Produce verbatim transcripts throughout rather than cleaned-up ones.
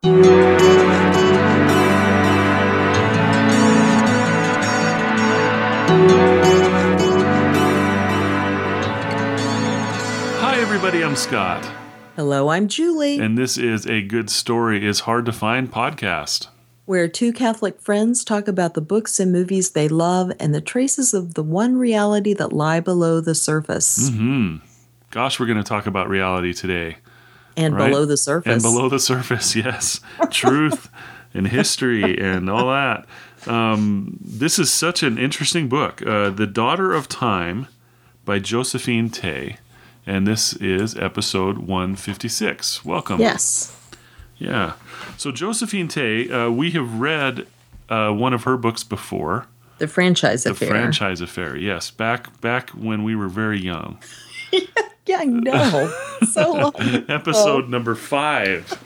Hi, everybody. I'm Scott. Hello, I'm Julie. And this is A Good Story is Hard to Find podcast, where two Catholic friends talk about the books and movies they love and the traces of the one reality that lie below the surface. Mm-hmm. Gosh, we're going to talk about reality today. And right? below the surface. And below the surface, yes. Truth and history and all that. Um, this is such an interesting book. Uh, The Daughter of Time by Josephine Tey. And this is episode one fifty-six. Welcome. Yes. Yeah. So Josephine Tey, uh, we have read uh, one of her books before. The Franchise the Affair. The Franchise Affair, yes. Back back when we were very young. Yeah, I know. So long. Episode number five.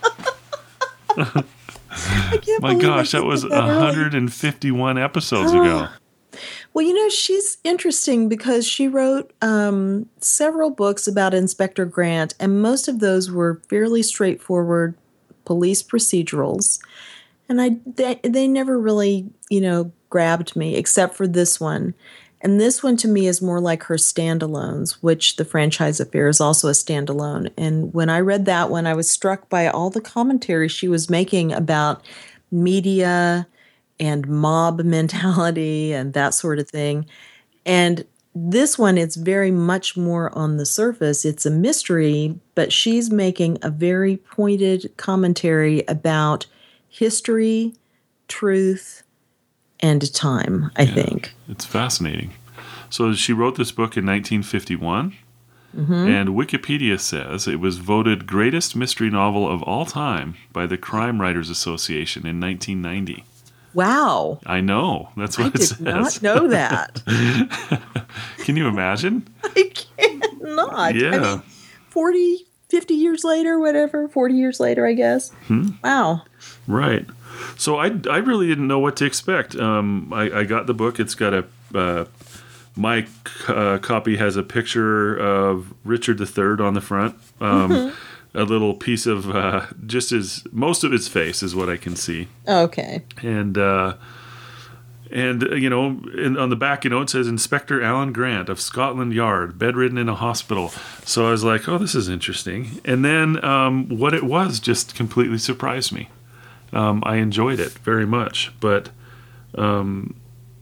I can't My gosh, that was that one hundred fifty-one early. Episodes ago. Well, you know, she's interesting because she wrote um, several books about Inspector Grant, and most of those were fairly straightforward police procedurals. And I they, they never really, you know, grabbed me except for this one. And this one to me is more like her standalones, which The Franchise Affair is also a standalone. And when I read that one, I was struck by all the commentary she was making about media and mob mentality and that sort of thing. And this one, it's very much more on the surface. It's a mystery, but she's making a very pointed commentary about history, truth, and time, I yeah, think. It's fascinating. So she wrote this book in nineteen fifty-one, mm-hmm. and Wikipedia says it was voted greatest mystery novel of all time by the Crime Writers Association in nineteen ninety. Wow. I know. That's what I it did says. not know that. Can you imagine? I cannot. Yeah. I mean, forty, fifty years later, whatever, forty years later, I guess. Hmm? Wow. Right. So I, I really didn't know what to expect. Um, I, I got the book. It's got a... Uh, my uh, copy has a picture of Richard the Third on the front. Um, mm-hmm. A little piece of uh, just his, most of his face is what I can see. Okay. And, uh, and uh, you know, in, on the back, you know, it says Inspector Alan Grant of Scotland Yard, bedridden in a hospital. So I was like, oh, this is interesting. And then um, what it was just completely surprised me. Um, I enjoyed it very much. But um,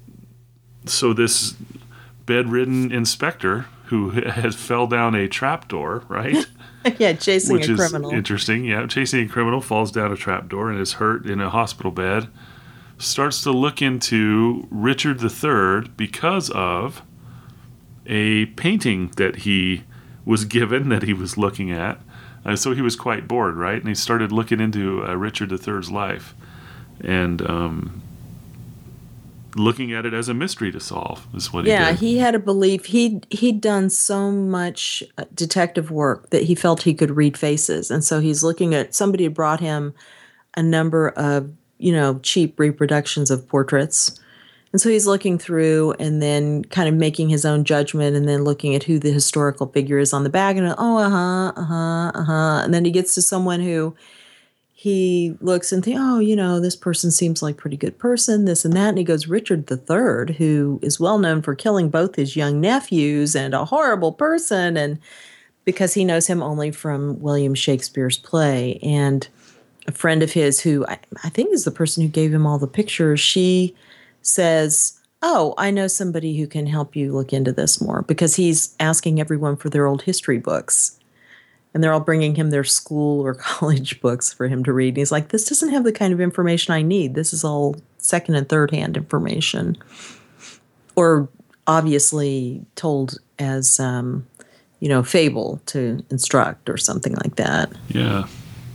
so this bedridden inspector who has fell down a trapdoor, right? Yeah, chasing Which a is criminal. Interesting. Yeah, chasing a criminal, falls down a trapdoor and is hurt in a hospital bed. Starts to look into Richard the Third because of a painting that he was given that he was looking at. Uh, so he was quite bored, right? And he started looking into uh, Richard the Third's life and um, looking at it as a mystery to solve is what he yeah, did. he had a belief. He'd, he'd done so much detective work that he felt he could read faces. And so he's looking at, somebody had brought him a number of, you know, cheap reproductions of portraits. And so he's looking through and then kind of making his own judgment and then looking at who the historical figure is on the back and, oh, uh-huh, uh-huh, uh-huh. And then he gets to someone who he looks and thinks, oh, you know, this person seems like a pretty good person, this and that. And he goes, Richard the Third, who is well known for killing both his young nephews and a horrible person. And because he knows him only from William Shakespeare's play. And a friend of his who I, I think is the person who gave him all the pictures, she says, oh, I know somebody who can help you look into this more, because he's asking everyone for their old history books. And they're all bringing him their school or college books for him to read. And he's like, this doesn't have the kind of information I need. This is all second and third hand information. Or obviously told as, um, you know, fable to instruct or something like that. Yeah.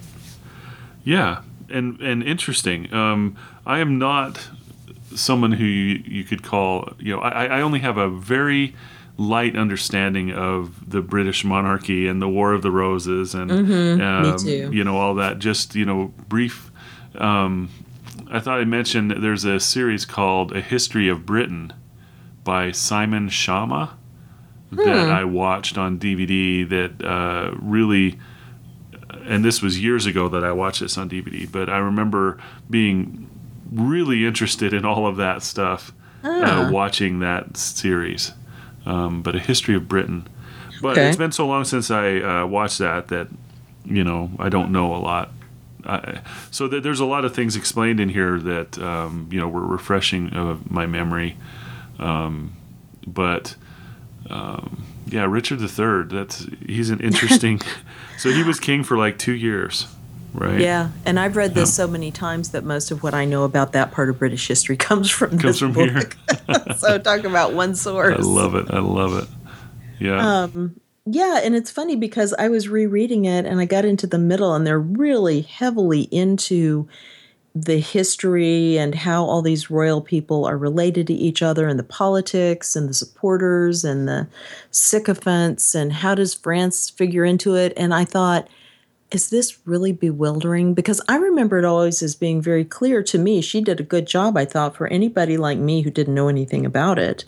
Yeah. And, and interesting. Um, I am not someone who you, you could call, you know, I, I only have a very light understanding of the British monarchy and the War of the Roses and, mm-hmm, um, me too. you know, all that. Just, you know, brief. Um, I thought I mentioned that there's a series called A History of Britain by Simon Schama hmm. that I watched on D V D that uh, really and this was years ago that I watched this on D V D, but I remember being really interested in all of that stuff, Ah. uh, watching that series. Um, but A History of Britain. But Okay. it's been so long since I uh, watched that that, you know, I don't know a lot. I, so th- there's a lot of things explained in here that, um, you know, were refreshing of my memory. Um, but, um, yeah, Richard the Third, that's, he's an interesting, so he was king for like two years, right? Yeah, and I've read this Yeah. so many times that most of what I know about that part of British history comes from Comes this from book. here. So talk about one source. I love it. I love it. Yeah. Um, yeah, and it's funny because I was rereading it and I got into the middle, and they're really heavily into the history and how all these royal people are related to each other, and the politics and the supporters and the sycophants, and how does France figure into it. And I thought, is this really bewildering? Because I remember it always as being very clear to me. She did a good job, I thought, for anybody like me who didn't know anything about it.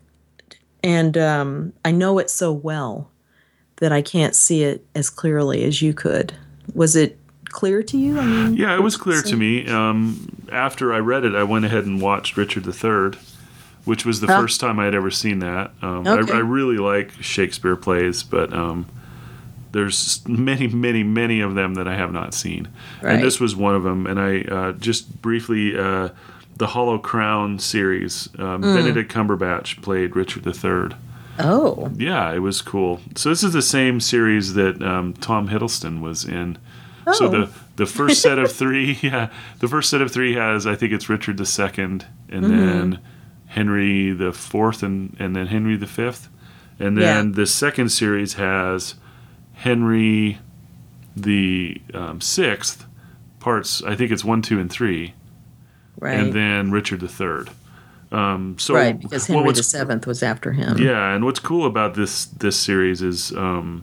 And um, I know it so well that I can't see it as clearly as you could. Was it clear to you? I mean, Yeah, it was clear so- to me. Um, after I read it, I went ahead and watched Richard the Third, which was the Huh. first time I had ever seen that. Um, Okay. I, I really like Shakespeare plays, but um, there's many, many, many of them that I have not seen. Right. And this was one of them. And I uh, just briefly, uh, the Hollow Crown series, um, Mm. Benedict Cumberbatch played Richard the Third. Oh, Yeah, it was cool. So this is the same series that um, Tom Hiddleston was in. So Oh. the the first set of three, yeah, the first set of three has, I think it's Richard the Second, and Mm-hmm. then Henry the Fourth, and and then Henry the Fifth, and then Yeah. the second series has Henry the um, Sixth, parts. I think it's one, two, and three, right. and then Richard the Third. Um, so right, because what Henry was- the Seventh was after him. yeah, and what's cool about this this series is um,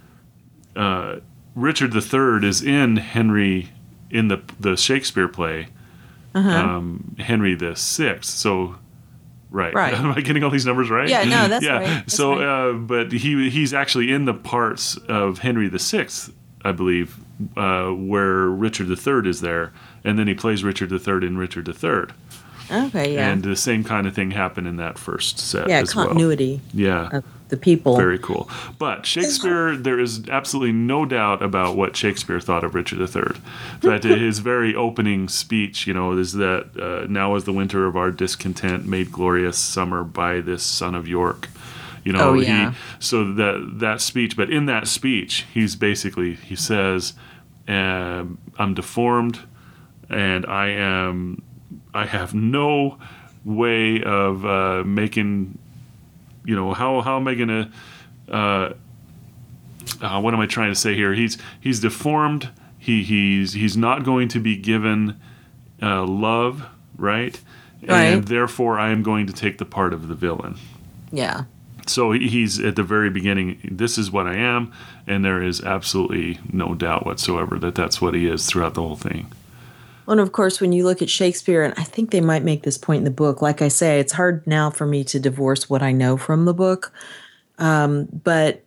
uh, Richard the Third is in Henry in the the Shakespeare play, Uh-huh. um, Henry the Sixth. So, right, Right. am I getting all these numbers right? Yeah, no, that's yeah. right. That's so, right. Uh, but he he's actually in the parts of Henry the Sixth, I believe, uh, where Richard the Third is there, and then he plays Richard the Third in Richard the Third. Okay, yeah. And the same kind of thing happened in that first set yeah, as well. continuity Yeah. of the people. Very cool. But Shakespeare, there is absolutely no doubt about what Shakespeare thought of Richard the Third. In fact, his very opening speech, you know, is that uh, now is the winter of our discontent made glorious summer by this son of York. You know, Oh, yeah. he so that that speech, but in that speech, he's basically he says, um, "I'm deformed, and I am, I have no way of uh, making." You know, how how am I gonna uh, uh, what am I trying to say here? He's he's deformed. He he's he's not going to be given uh, love, right? Right. And therefore, I am going to take the part of the villain. Yeah. So he- he's at the very beginning. This is what I am, and there is absolutely no doubt whatsoever that that's what he is throughout the whole thing. Well, and of course, when you look at Shakespeare, and I think they might make this point in the book, like I say, it's hard now for me to divorce what I know from the book. Um, but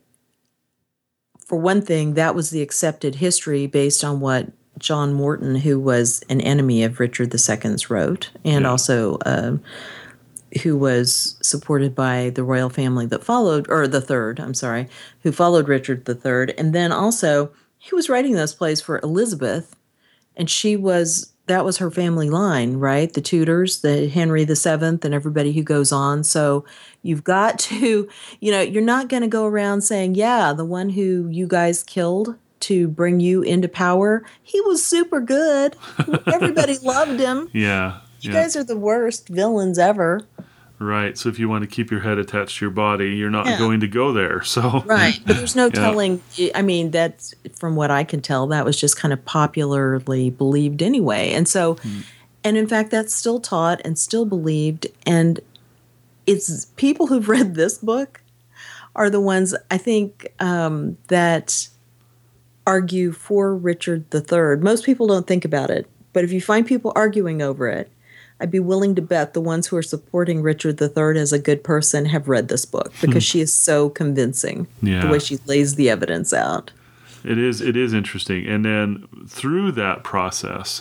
for one thing, that was the accepted history based on what John Morton, who was an enemy of Richard the Second's, wrote, and Yeah. also um who was supported by the royal family that followed, or the third, I'm sorry, who followed Richard the Third. And then also, he was writing those plays for Elizabeth, and she was, that was her family line, right? The Tudors, the Henry the Seventh, and everybody who goes on. So you've got to, you know, you're not going to go around saying, yeah, the one who you guys killed to bring you into power, he was super good. Everybody loved him. Yeah. You yeah. guys are the worst villains ever. Right. So if you want to keep your head attached to your body, you're not Yeah. going to go there. So Right. But there's no Yeah. telling. I mean, that's from what I can tell, that was just kind of popularly believed anyway. And so, and in fact, that's still taught and still believed. And it's people who've read this book are the ones I think um, that argue for Richard the Third. Most people don't think about it. But if you find people arguing over it, I'd be willing to bet the ones who are supporting Richard the Third as a good person have read this book because she is so convincing, Yeah. the way she lays the evidence out. it is. It is interesting. And then through that process,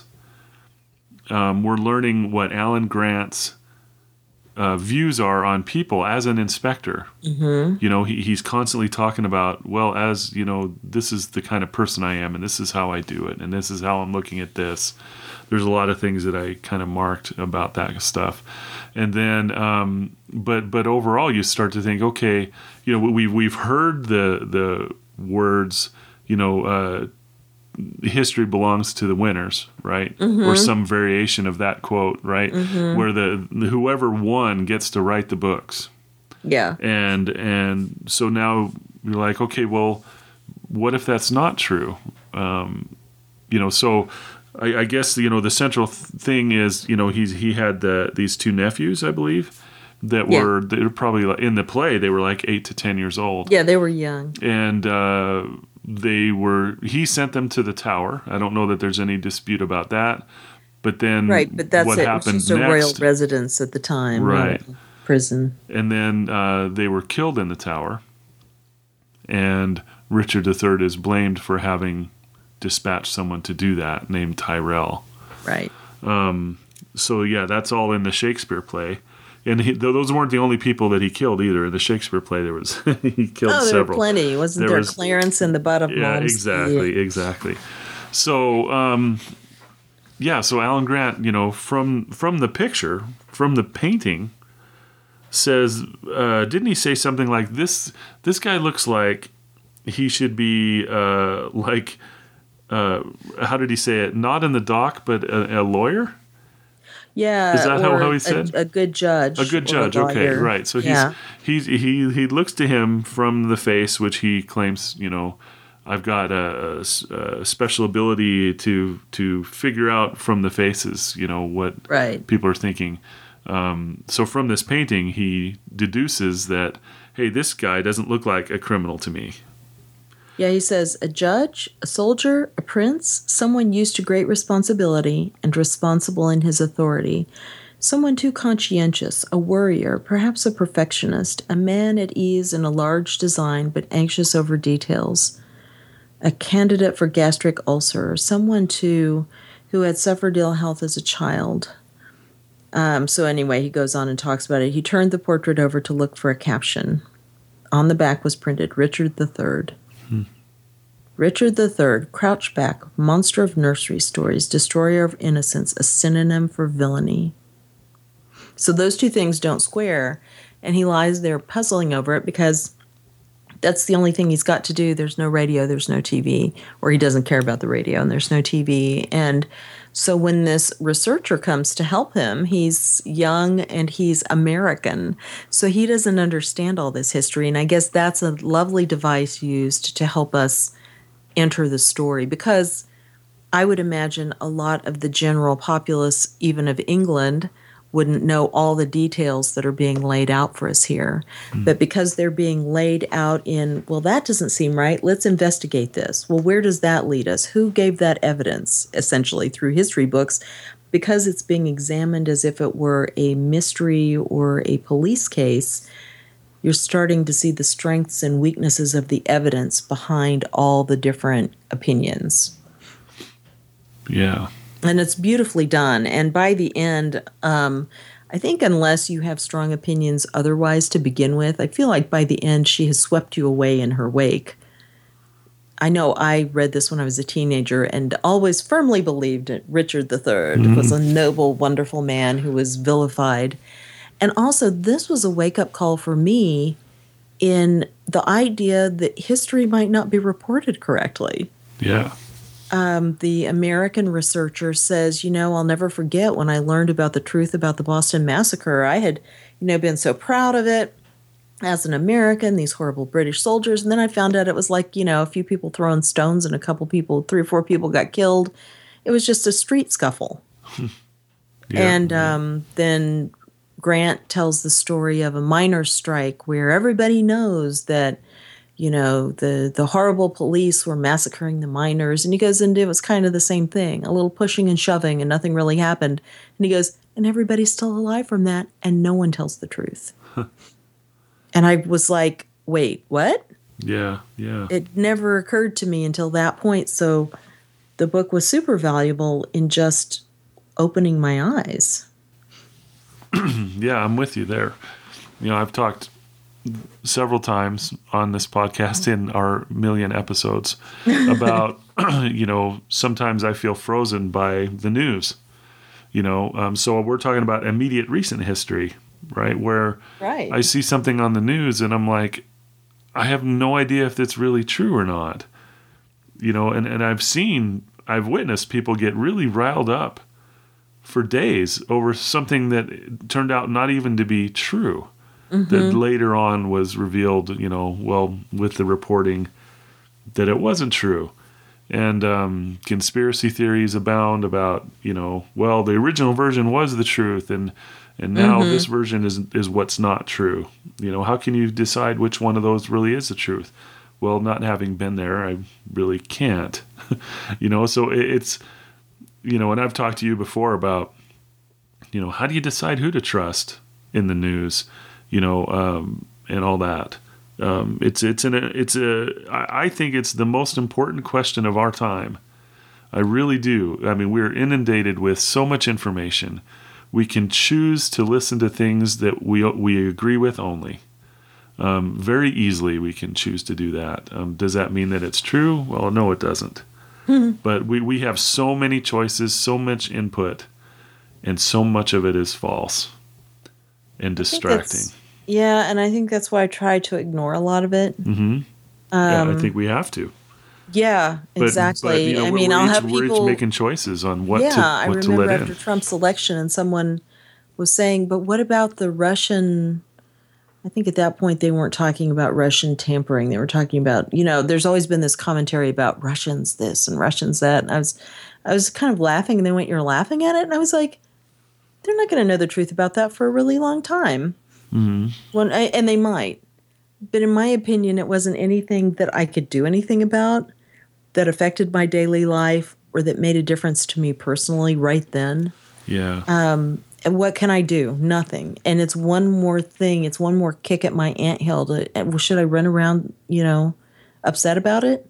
um, we're learning what Alan Grant's uh, views are on people as an inspector. Mm-hmm. You know, he, he's constantly talking about, well, as you know, this is the kind of person I am, and this is how I do it, and this is how I'm looking at this. There's a lot of things that I kind of marked about that stuff. And then, um, but but overall, you start to think, okay, you know, we we've heard the the words, you know, uh, history belongs to the winners, right? Mm-hmm. Or some variation of that quote, right? Mm-hmm. Where the, the whoever won gets to write the books. Yeah. And and so now you're like, okay, well, what if that's not true? Um, you know, so. I, I guess you know the central th- thing is you know he's he had the these two nephews, I believe, that yeah. were they were probably like, in the play they were like eight to ten years old. Yeah, they were young, and uh, they were. He sent them to the tower. I don't know that there's any dispute about that. But then, right? But that's what it. happened It's just a next, royal residence at the time, right? Prison. And then uh, they were killed in the tower, and Richard the Third is blamed for having dispatch someone to do that named Tyrell. Right. Um, so yeah, that's all in the Shakespeare play, and he, those weren't the only people that he killed either. In the Shakespeare play, there was he killed oh, there several. Were plenty. Wasn't there, there was, Clarence in the butt of yeah, Malmsey? exactly, exactly. So um, yeah, so Alan Grant, you know, from from the picture, from the painting, says, uh, didn't he say something like this? This guy looks like he should be uh, like. Uh, how did he say it? Not in the dock, but a, a lawyer? Yeah. Is that how, how he said? A, a good judge. A good judge, a okay, right. So he's, yeah. he's, he he looks to him from the face, which he claims, you know, I've got a, a, a special ability to to figure out from the faces, you know, what right. people are thinking. Um, so from this painting, he deduces that, hey, this guy doesn't look like a criminal to me. Yeah, he says, a judge, a soldier, a prince, someone used to great responsibility and responsible in his authority, someone too conscientious, a worrier, perhaps a perfectionist, a man at ease in a large design but anxious over details, a candidate for gastric ulcer, someone too who had suffered ill health as a child. Um, so anyway, he goes on and talks about it. He turned the portrait over to look for a caption. On the back was printed, Richard the Third. Hmm. Richard the Third, crouchback, monster of nursery stories, destroyer of innocence, a synonym for villainy. So those two things don't square, and he lies there puzzling over it because that's the only thing he's got to do. There's no radio, there's no T V, or he doesn't care about the radio, and there's no T V. And so when this researcher comes to help him, he's young and he's American, so he doesn't understand all this history. And I guess that's a lovely device used to help us enter the story, because I would imagine a lot of the general populace, even of England, wouldn't know all the details that are being laid out for us here. Mm. But because they're being laid out in, well, that doesn't seem right, let's investigate this. Well, where does that lead us? Who gave that evidence, essentially, through history books? Because it's being examined as if it were a mystery or a police case, you're starting to see the strengths and weaknesses of the evidence behind all the different opinions. Yeah. And it's beautifully done. And by the end, um, I think unless you have strong opinions otherwise to begin with, I feel like by the end she has swept you away in her wake. I know I read this when I was a teenager and always firmly believed that Richard the Third mm. was a noble, wonderful man who was vilified. And also, this was a wake-up call for me in the idea that history might not be reported correctly. Yeah. Um, the American researcher says, you know, I'll never forget when I learned about the truth about the Boston Massacre. I had, you know, been so proud of it as an American, these horrible British soldiers. And then I found out it was like, you know, a few people throwing stones and a couple people, three or four people got killed. It was just a street scuffle. yeah, and um, then Grant tells the story of a miners' strike where everybody knows that, you know, the, the horrible police were massacring the miners. And he goes, and it was kind of the same thing, a little pushing and shoving, and nothing really happened. And he goes, and everybody's still alive from that, and no one tells the truth. And I was like, wait, what? Yeah, yeah. It never occurred to me until that point. So the book was super valuable in just opening my eyes. Yeah, I'm with you there. You know, I've talked several times on this podcast in our million episodes about, you know, sometimes I feel frozen by the news, you know. Um, so we're talking about immediate recent history, right? Where Right. I see something on the news and I'm like, I have no idea if it's really true or not, you know, and, and I've seen, I've witnessed people get really riled up for days over something that turned out not even to be true. Mm-hmm. That later on was revealed, you know, well, with the reporting that it wasn't true. And um, conspiracy theories abound about, you know, well, the original version was the truth, and and now mm-hmm. this version is is what's not true. You know, how can you decide which one of those really is the truth? Well, not having been there, I really can't. You know, so it, it's, you know, and I've talked to you before about, you know, how do you decide who to trust in the news? You know, um, and all that. Um, it's it's an it's a I think it's the most important question of our time. I really do. I mean, we're inundated with so much information. We can choose to listen to things that we we agree with only. Um, very easily, we can choose to do that. Um, does that mean that it's true? Well, no, it doesn't. But we we have so many choices, so much input, and so much of it is false and distracting. Yeah, and I think that's why I try to ignore a lot of it. Mm-hmm. Um, yeah, I think we have to. Yeah, exactly. But, but, you know, I we're, mean, we're I'll each, have we're people each making choices on what yeah, to what I remember to let after in. Trump's election, and someone was saying, "But what about the Russian?" I think at that point they weren't talking about Russian tampering. They were talking about, you know, there's always been this commentary about Russians this and Russians that. And I was, I was kind of laughing, and they went, "You're laughing at it?" And I was like, "They're not going to know the truth about that for a really long time." Mm-hmm. When I, and they might. But in my opinion, it wasn't anything that I could do anything about that affected my daily life or that made a difference to me personally right then. Yeah. Um, and what can I do? Nothing. And it's one more thing. It's one more kick at my anthill. To, should I run around, you know, upset about it?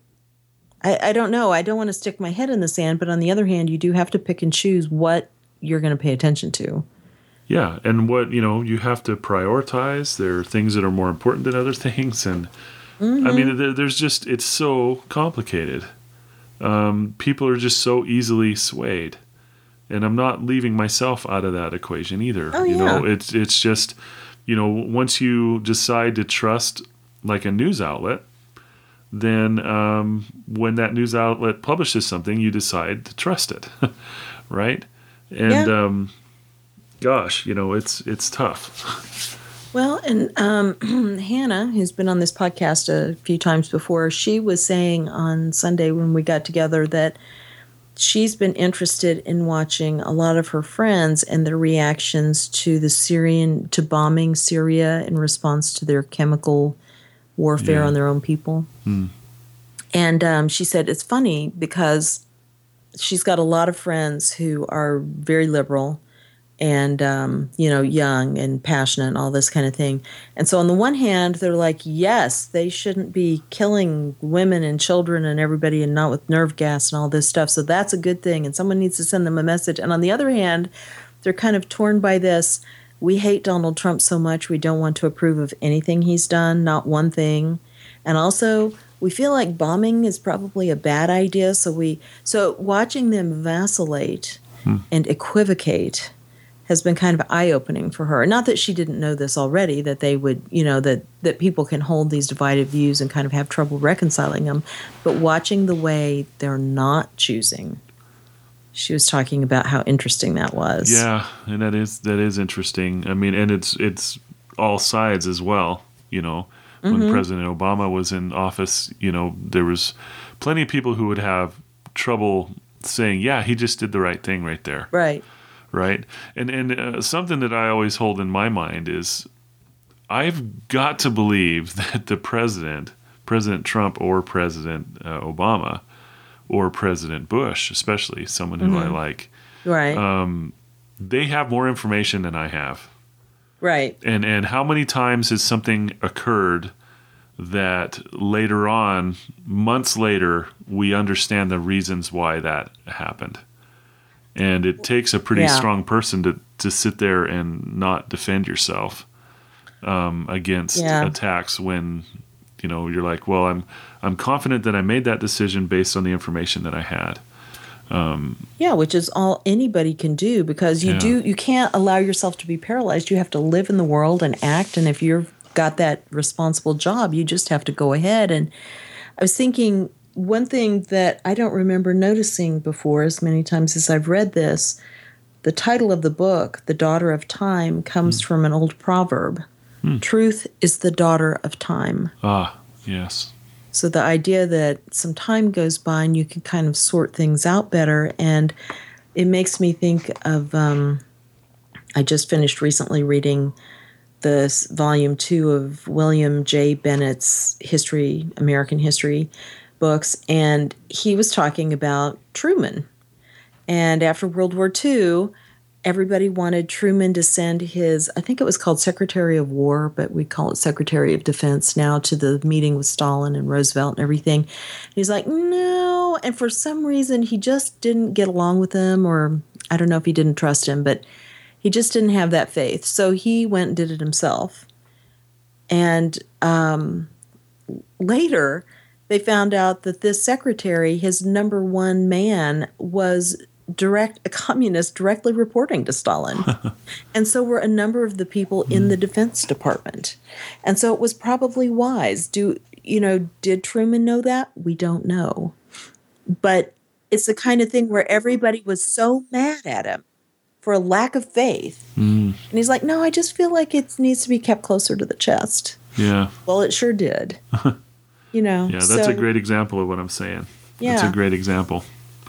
I, I don't know. I don't want to stick my head in the sand. But on the other hand, you do have to pick and choose what you're going to pay attention to. Yeah, and what, you know, you have to prioritize. There are things that are more important than other things. And, mm-hmm. I mean, there, there's just, it's so complicated. Um, people are just so easily swayed. And I'm not leaving myself out of that equation either. Oh, you yeah. know, it's it's just, you know, once you decide to trust like a news outlet, then um, when that news outlet publishes something, you decide to trust it, right? And yeah. um, gosh, you know, it's it's tough. Well, and um, Hannah, who's been on this podcast a few times before, she was saying on Sunday when we got together that she's been interested in watching a lot of her friends and their reactions to the Syrian, to bombing Syria in response to their chemical warfare Yeah. on their own people. Hmm. And um, she said it's funny because she's got a lot of friends who are very liberal and, um, you know, young and passionate and all this kind of thing. And so on the one hand, they're like, yes, they shouldn't be killing women and children and everybody and not with nerve gas and all this stuff. So that's a good thing. And someone needs to send them a message. And on the other hand, they're kind of torn by this. We hate Donald Trump so much. We don't want to approve of anything he's done, not one thing. And also, we feel like bombing is probably a bad idea. So we, so watching them vacillate hmm. and equivocate has been kind of eye-opening for her. Not that she didn't know this already, that they would, you know, that, that people can hold these divided views and kind of have trouble reconciling them. But watching the way they're not choosing, she was talking about how interesting that was. Yeah, and that is that is interesting. I mean, and it's it's all sides as well. You know, when mm-hmm. President Obama was in office, you know, there was plenty of people who would have trouble saying, "Yeah, he just did the right thing right there." Right. Right. And and uh, something that I always hold in my mind is I've got to believe that the president, President Trump or President uh, Obama or President Bush, especially someone who mm-hmm. I like, right. Um, they have more information than I have. Right. And and how many times has something occurred that later on, months later, we understand the reasons why that happened. And it takes a pretty Yeah. strong person to, to sit there and not defend yourself um, against Yeah. attacks when, you know, you're like, well, I'm I'm confident that I made that decision based on the information that I had. Yeah, which is all anybody can do, because you Yeah. do you can't allow yourself to be paralyzed. You have to live in the world and act, and if you've got that responsible job, you just have to go ahead. And I was thinking one thing that I don't remember noticing before as many times as I've read this, the title of the book, The Daughter of Time, comes from an old proverb. Truth is the daughter of time. Ah, yes. So the idea that some time goes by and you can kind of sort things out better. And it makes me think of, um, I just finished recently reading this volume two of William J. Bennett's history, American history books. And he was talking about Truman. And after World War Two, everybody wanted Truman to send his, I think it was called Secretary of War, but we call it Secretary of Defense now, to the meeting with Stalin and Roosevelt and everything. And he's like, no. And for some reason, he just didn't get along with him, or I don't know if he didn't trust him, but he just didn't have that faith. So he went and did it himself. And um, later, they found out that this secretary, his number one man, was direct a communist directly reporting to Stalin. And so were a number of the people in the Defense Department. And so it was probably wise. Do you know, did Truman know that? We don't know. But it's the kind of thing where everybody was so mad at him for a lack of faith. Mm, And he's like, no, I just feel like it needs to be kept closer to the chest. yeah. Well, it sure did. You know. Yeah, that's so, a great example of what I'm saying. That's Yeah. a great example.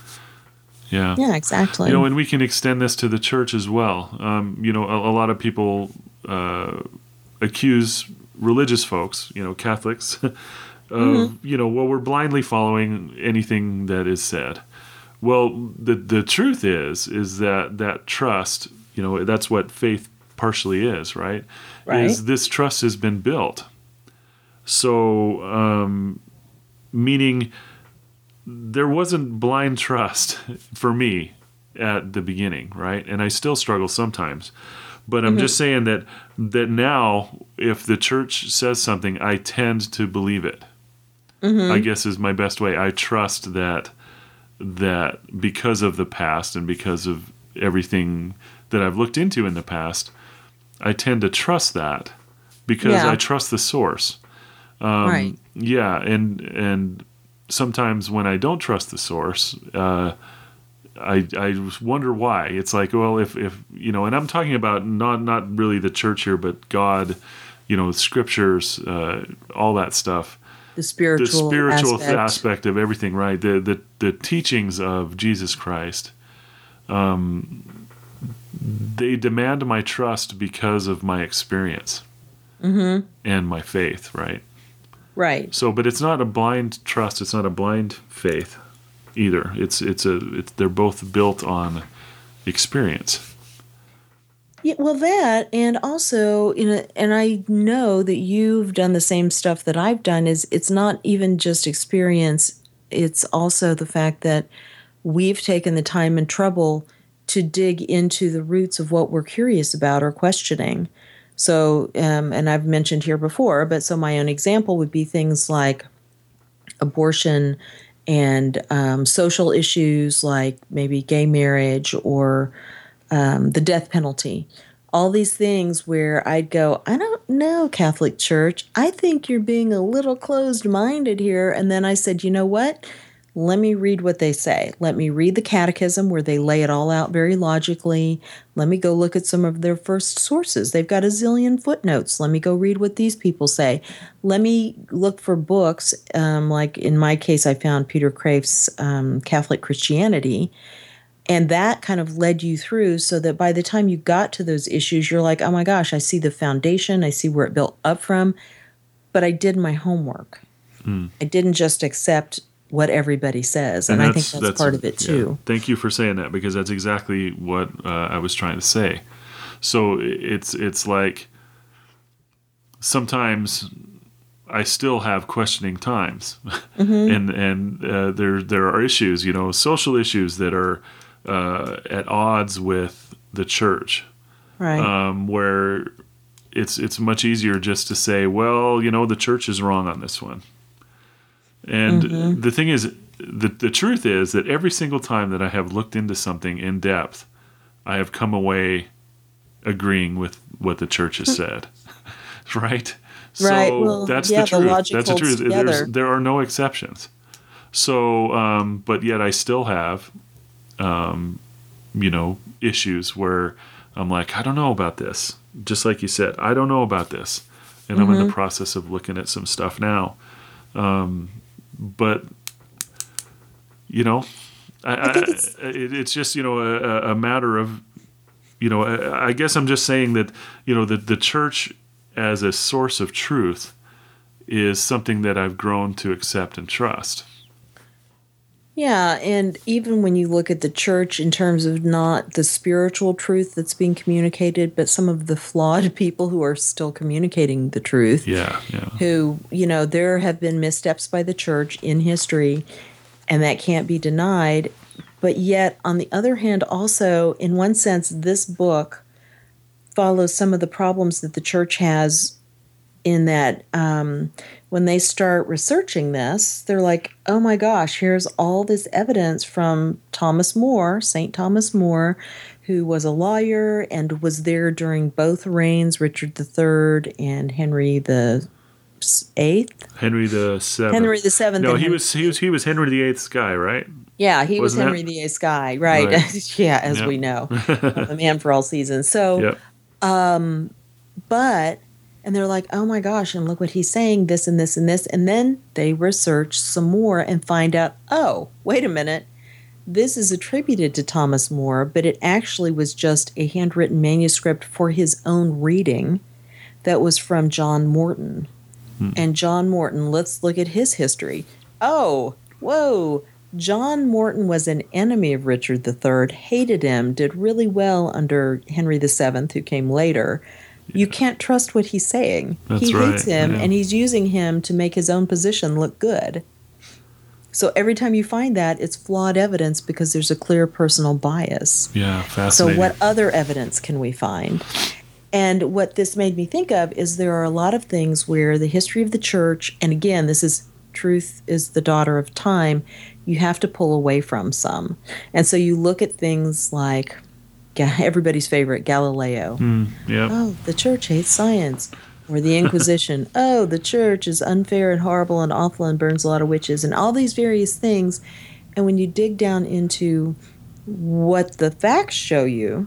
Yeah. Yeah, exactly. You know, and we can extend this to the church as well. Um, you know, a, a lot of people uh, accuse religious folks, you know, Catholics, of, Mm-hmm. you know, well, we're blindly following anything that is said. Well, the the truth is, is that that trust, you know, that's what faith partially is, right? Right. Is this trust has been built. So, um, meaning there wasn't blind trust for me at the beginning, right? And I still struggle sometimes. But I'm just saying that that now, if the church says something, I tend to believe it. I guess is my best way. I trust that that because of the past and because of everything that I've looked into in the past, I tend to trust that because Yeah. I trust the source. Um, Right. Yeah, and and sometimes when I don't trust the source, uh, I I just wonder why. It's like, well, if if you know, and I'm talking about not not really the church here, but God, you know, scriptures, uh, all that stuff. The spiritual, The spiritual aspect. aspect of everything, right? The the the teachings of Jesus Christ. Um, they demand my trust because of my experience Mm-hmm. and my faith, right? Right. So, but it's not a blind trust. It's not a blind faith either. It's it's a it's, they're both built on experience. Yeah, well, that, and also, you know, and I know that you've done the same stuff that I've done. Is it's not even just experience; it's also the fact that we've taken the time and trouble to dig into the roots of what we're curious about or questioning. So, um, and I've mentioned here before, but so my own example would be things like abortion and um, social issues like maybe gay marriage or um, the death penalty. All these things where I'd go, I don't know, Catholic Church. I think you're being a little closed minded here. And then I said, you know what? Let me read what they say. Let me read the catechism where they lay it all out very logically. Let me go look at some of their first sources. They've got a zillion footnotes. Let me go read what these people say. Let me look for books. Um, like in my case, I found Peter Kreeft's um, Catholic Christianity. And that kind of led you through so that by the time you got to those issues, you're like, oh my gosh, I see the foundation. I see where it built up from. But I did my homework. Mm. I didn't just accept what everybody says. And, I think that's, part of it too. Yeah. Thank you for saying that because that's exactly what uh, I was trying to say. So it's it's like sometimes I still have questioning times, mm-hmm. and and uh, there there are issues, you know, social issues that are uh, at odds with the church, right? Um, where it's it's much easier just to say, well, you know, the church is wrong on this one. And mm-hmm. the thing is, the the truth is that every single time that I have looked into something in depth, I have come away agreeing with what the church has said, right? Right. So well, that's yeah, the truth. The logic that's the truth. Together. There's, there are no exceptions. So, um, but yet I still have, um, you know, issues where I'm like, I don't know about this. Just like you said, I don't know about this, and mm-hmm. I'm in the process of looking at some stuff now. Um, but you know, I, I think it's, I, it, it's just you know a, a matter of, you know, I, I guess I'm just saying that you know the the church as a source of truth is something that I've grown to accept and trust. Yeah, and even when you look at the church in terms of not the spiritual truth that's being communicated, but some of the flawed people who are still communicating the truth. Yeah, yeah. Who, you know, there have been missteps by the church in history, and that can't be denied. But yet, on the other hand, also, in one sense, this book follows some of the problems that the church has in that um, when they start researching this, they're like, oh my gosh, here's all this evidence from Thomas More, Saint Thomas More, who was a lawyer and was there during both reigns, Richard the Third and Henry the Eighth. Henry the Seventh. Henry the Seventh. No, he was he was he was Henry the Eighth's guy, right? Yeah, he Wasn't was Henry that? the Eighth's guy, right? right. yeah, as yep. we know, a man for all seasons. So. Yep. Um, but, and they're like, oh my gosh, and look what he's saying, this and this and this. And then they research some more and find out, oh, wait a minute, this is attributed to Thomas More, but it actually was just a handwritten manuscript for his own reading that was from John Morton. Hmm. And John Morton, let's look at his history. Oh, whoa. John Morton was an enemy of Richard the Third, hated him, did really well under Henry the Seventh, who came later. Yeah. You can't trust what he's saying. That's he right. hates him, yeah. and he's using him to make his own position look good. So every time you find that, it's flawed evidence because there's a clear personal bias. Yeah, fascinating. So what other evidence can we find? And what this made me think of is there are a lot of things where the history of the church, and again, this is truth is the daughter of time, you have to pull away from some. And so you look at things like everybody's favorite, Galileo. Mm, yeah. Oh, the church hates science. Or the Inquisition. oh, the church is unfair and horrible and awful and burns a lot of witches, and all these various things. And when you dig down into what the facts show you,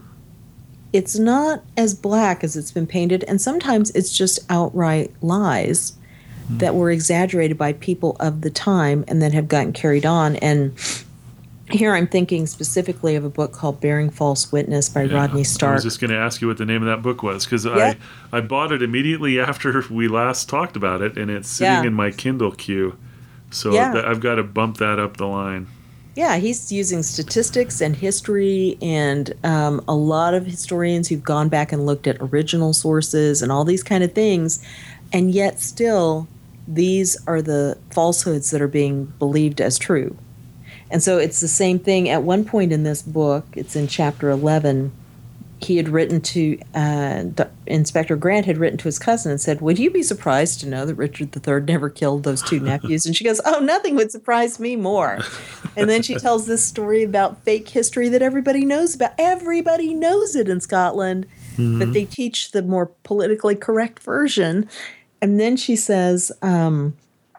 it's not as black as it's been painted, and sometimes it's just outright lies that were exaggerated by people of the time and then have gotten carried on. And here I'm thinking specifically of a book called Bearing False Witness by yeah, Rodney Stark. I was just going to ask you what the name of that book was, because yeah. I, I bought it immediately after we last talked about it, and it's sitting yeah. in my Kindle queue. So yeah. th- I've got to bump that up the line. Yeah, he's using statistics and history and um, a lot of historians who've gone back and looked at original sources and all these kind of things, and yet still these are the falsehoods that are being believed as true. And so it's the same thing. At one point in this book, it's in chapter eleven, he had written to, uh, Inspector Grant had written to his cousin and said, would you be surprised to know that Richard the Third never killed those two nephews? And she goes, oh, nothing would surprise me more. And then she tells this story about fake history that everybody knows about. Everybody knows it in Scotland, mm-hmm. but they teach the more politically correct version. And then she says, um,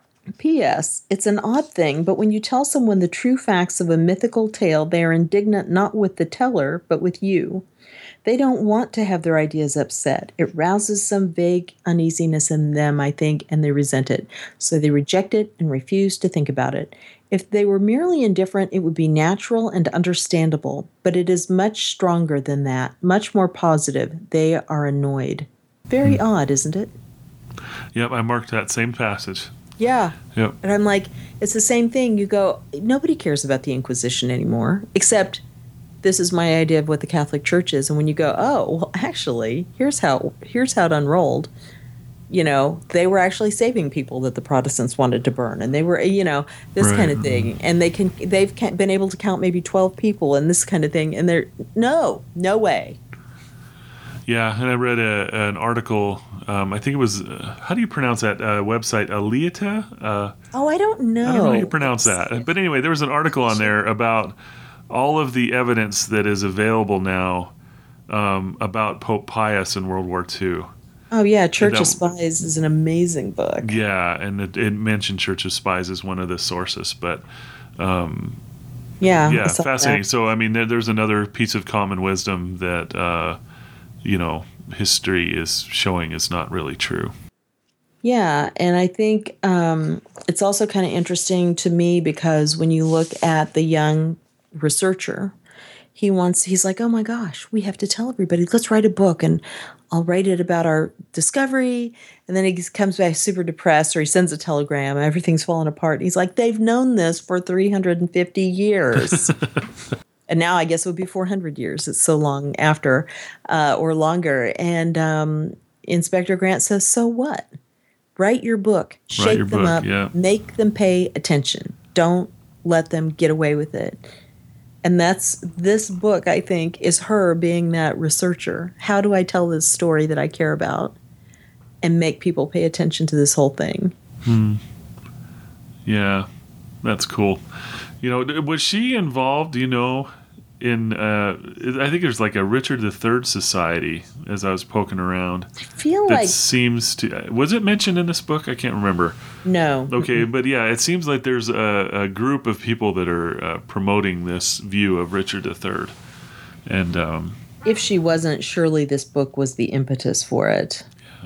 P S It's an odd thing, but when you tell someone the true facts of a mythical tale, they are indignant not with the teller, but with you. They don't want to have their ideas upset. It rouses some vague uneasiness in them, I think, and they resent it. So they reject it and refuse to think about it. If they were merely indifferent, it would be natural and understandable, but it is much stronger than that, much more positive. They are annoyed. Very hmm. odd, isn't it? Yep, I marked that same passage. Yeah. Yep. And I'm like, it's the same thing. You go, nobody cares about the Inquisition anymore, except this is my idea of what the Catholic Church is. And when you go, oh, well, actually, here's how here's how it unrolled. you know, they were actually saving people that the Protestants wanted to burn, and they were, you know, this Right. kind of thing. And they can, they've ca- been able to count maybe twelve people and this kind of thing. And they're, no, no way. Yeah, and I read a, an article. Um, I think it was, uh, how do you pronounce that uh, website? Alita? Uh, Oh, I don't know. I don't know how you pronounce that. But anyway, there was an article on there about all of the evidence that is available now um, about Pope Pius in World War Two. Oh, yeah. Church that- of Spies is an amazing book. Yeah, and it, it mentioned Church of Spies as one of the sources. But Yeah. yeah, I saw fascinating. that. So, I mean, there, there's another piece of common wisdom that, uh, you know, history is showing is not really true. Yeah, and I think um, it's also kind of interesting to me because when you look at the young researcher, he wants, he's like, oh my gosh, we have to tell everybody, let's write a book and I'll write it about our discovery. And then he comes back super depressed, or he sends a telegram, everything's falling apart. He's like, they've known this for three hundred fifty years. And now I guess it would be four hundred years. It's so long after uh, or longer. And um, Inspector Grant says, so what? Write your book, shake your them book, up, yeah. make them pay attention. Don't let them get away with it. And that's this book, I think, is her being that researcher. How do I tell this story that I care about and make people pay attention to this whole thing? Yeah, that's cool. You know, was she involved, you know, in, uh, I think there's like a Richard the Third Society, as I was poking around. I feel That like seems to, was it mentioned in this book? I can't remember. no. Okay, but yeah, it seems like there's a, a group of people that are uh, promoting this view of Richard the Third. And, um, If she wasn't, surely this book was the impetus for it.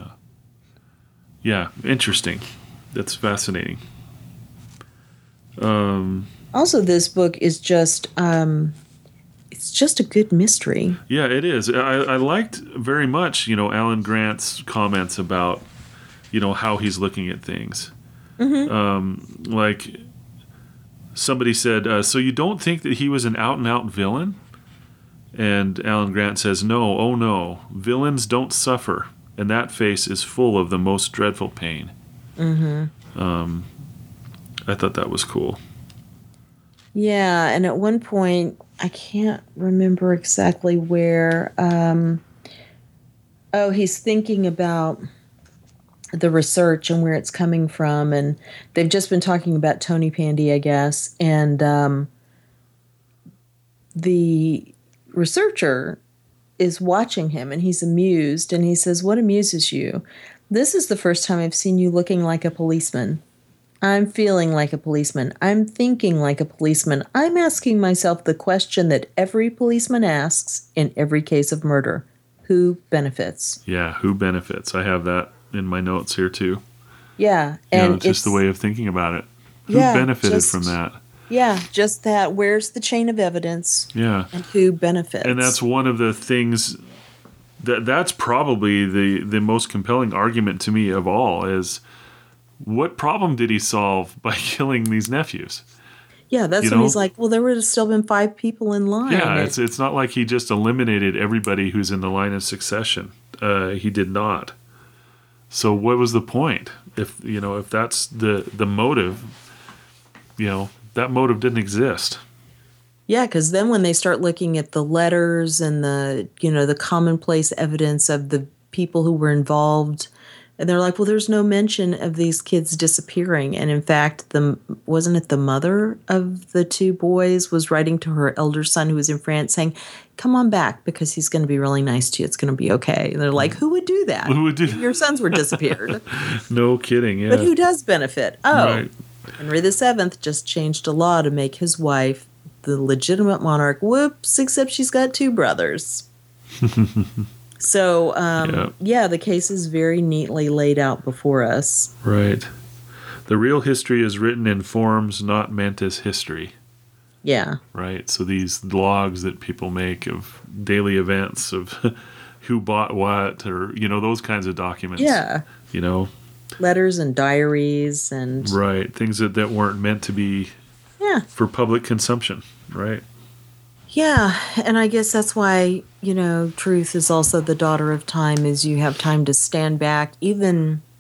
yeah, interesting. That's fascinating. Um, Also, this book is just um, it's just a good mystery. Yeah, it is. I, I liked very much, you know, Alan Grant's comments about, you know, how he's looking at things. Mm-hmm. Um, like somebody said, uh, so you don't think that he was an out-and-out villain? And Alan Grant says, no, oh no, villains don't suffer, and that face is full of the most dreadful pain. Mm-hmm. Um, I thought that was cool. Yeah, and at one point, I can't remember exactly where. Um, oh, he's thinking about the research and where it's coming from, and they've just been talking about Tony Pandy, I guess, and um, the researcher is watching him, and he's amused, and he says, "What amuses you? This is the first time I've seen you looking like a policeman. I'm feeling like a policeman. I'm thinking like a policeman. I'm asking myself the question that every policeman asks in every case of murder. Who benefits?" Yeah, who benefits? I have that in my notes here too. Yeah. You And know, it's just the way of thinking about it. Who Yeah, benefited just- from that? Yeah, just that. Where's the chain of evidence Yeah. and who benefits? And that's one of the things that that's probably the, the most compelling argument to me of all is what problem did he solve by killing these nephews? yeah, that's you when know? he's like, well, there would have still been five people in line. Yeah, And- it's it's not like he just eliminated everybody who's in the line of succession. Uh, he did not. So what was the point? If you know, if that's the the motive, you know, that motive didn't exist. Yeah, because then when they start looking at the letters and the, you know, the commonplace evidence of the people who were involved, and they're like, well, there's no mention of these kids disappearing. And in fact, the wasn't it the mother of the two boys was writing to her elder son who was in France saying, come on back because he's going to be really nice to you. It's going to be okay. And they're like, who would do that? Who would do If your sons were disappeared. No kidding. Yeah. But who does benefit? Oh, Right. Henry the Seventh just changed a law to make his wife the legitimate monarch. Whoops, except she's got two brothers. So, um, Yeah. yeah, the case is very neatly laid out before us. Right. The real history is written in forms not meant as history. Yeah. Right. So these logs that people make of daily events of who bought what, or you know, those kinds of documents. Yeah. You know. Letters and diaries and Right. Things that, that weren't meant to be yeah. for public consumption. Right. Yeah, and I guess that's why, you know, truth is also the daughter of time, is you have time to stand back even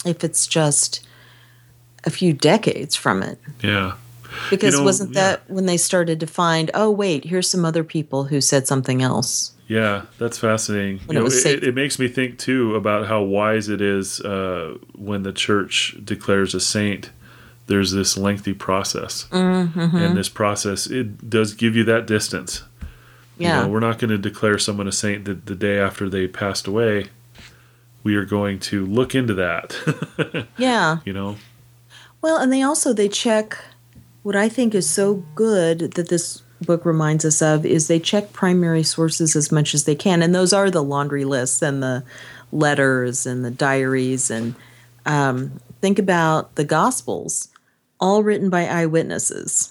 if it's just a few decades from it. Yeah. Because You know, wasn't yeah. that when they started to find, oh, wait, here's some other people who said something else? Yeah, that's fascinating. When You it know, was it, safe. it makes me think too about how wise it is uh, when the church declares a saint. There's this lengthy process, Mm-hmm. and this process it does give you that distance. Yeah. You know, we're not going to declare someone a saint the, the day after they passed away. We are going to look into that. Yeah. You know. Well, and they also they check what I think is so good that this book reminds us of is they check primary sources as much as they can, and those are the laundry lists and the letters and the diaries. And um, think about the Gospels, all written by eyewitnesses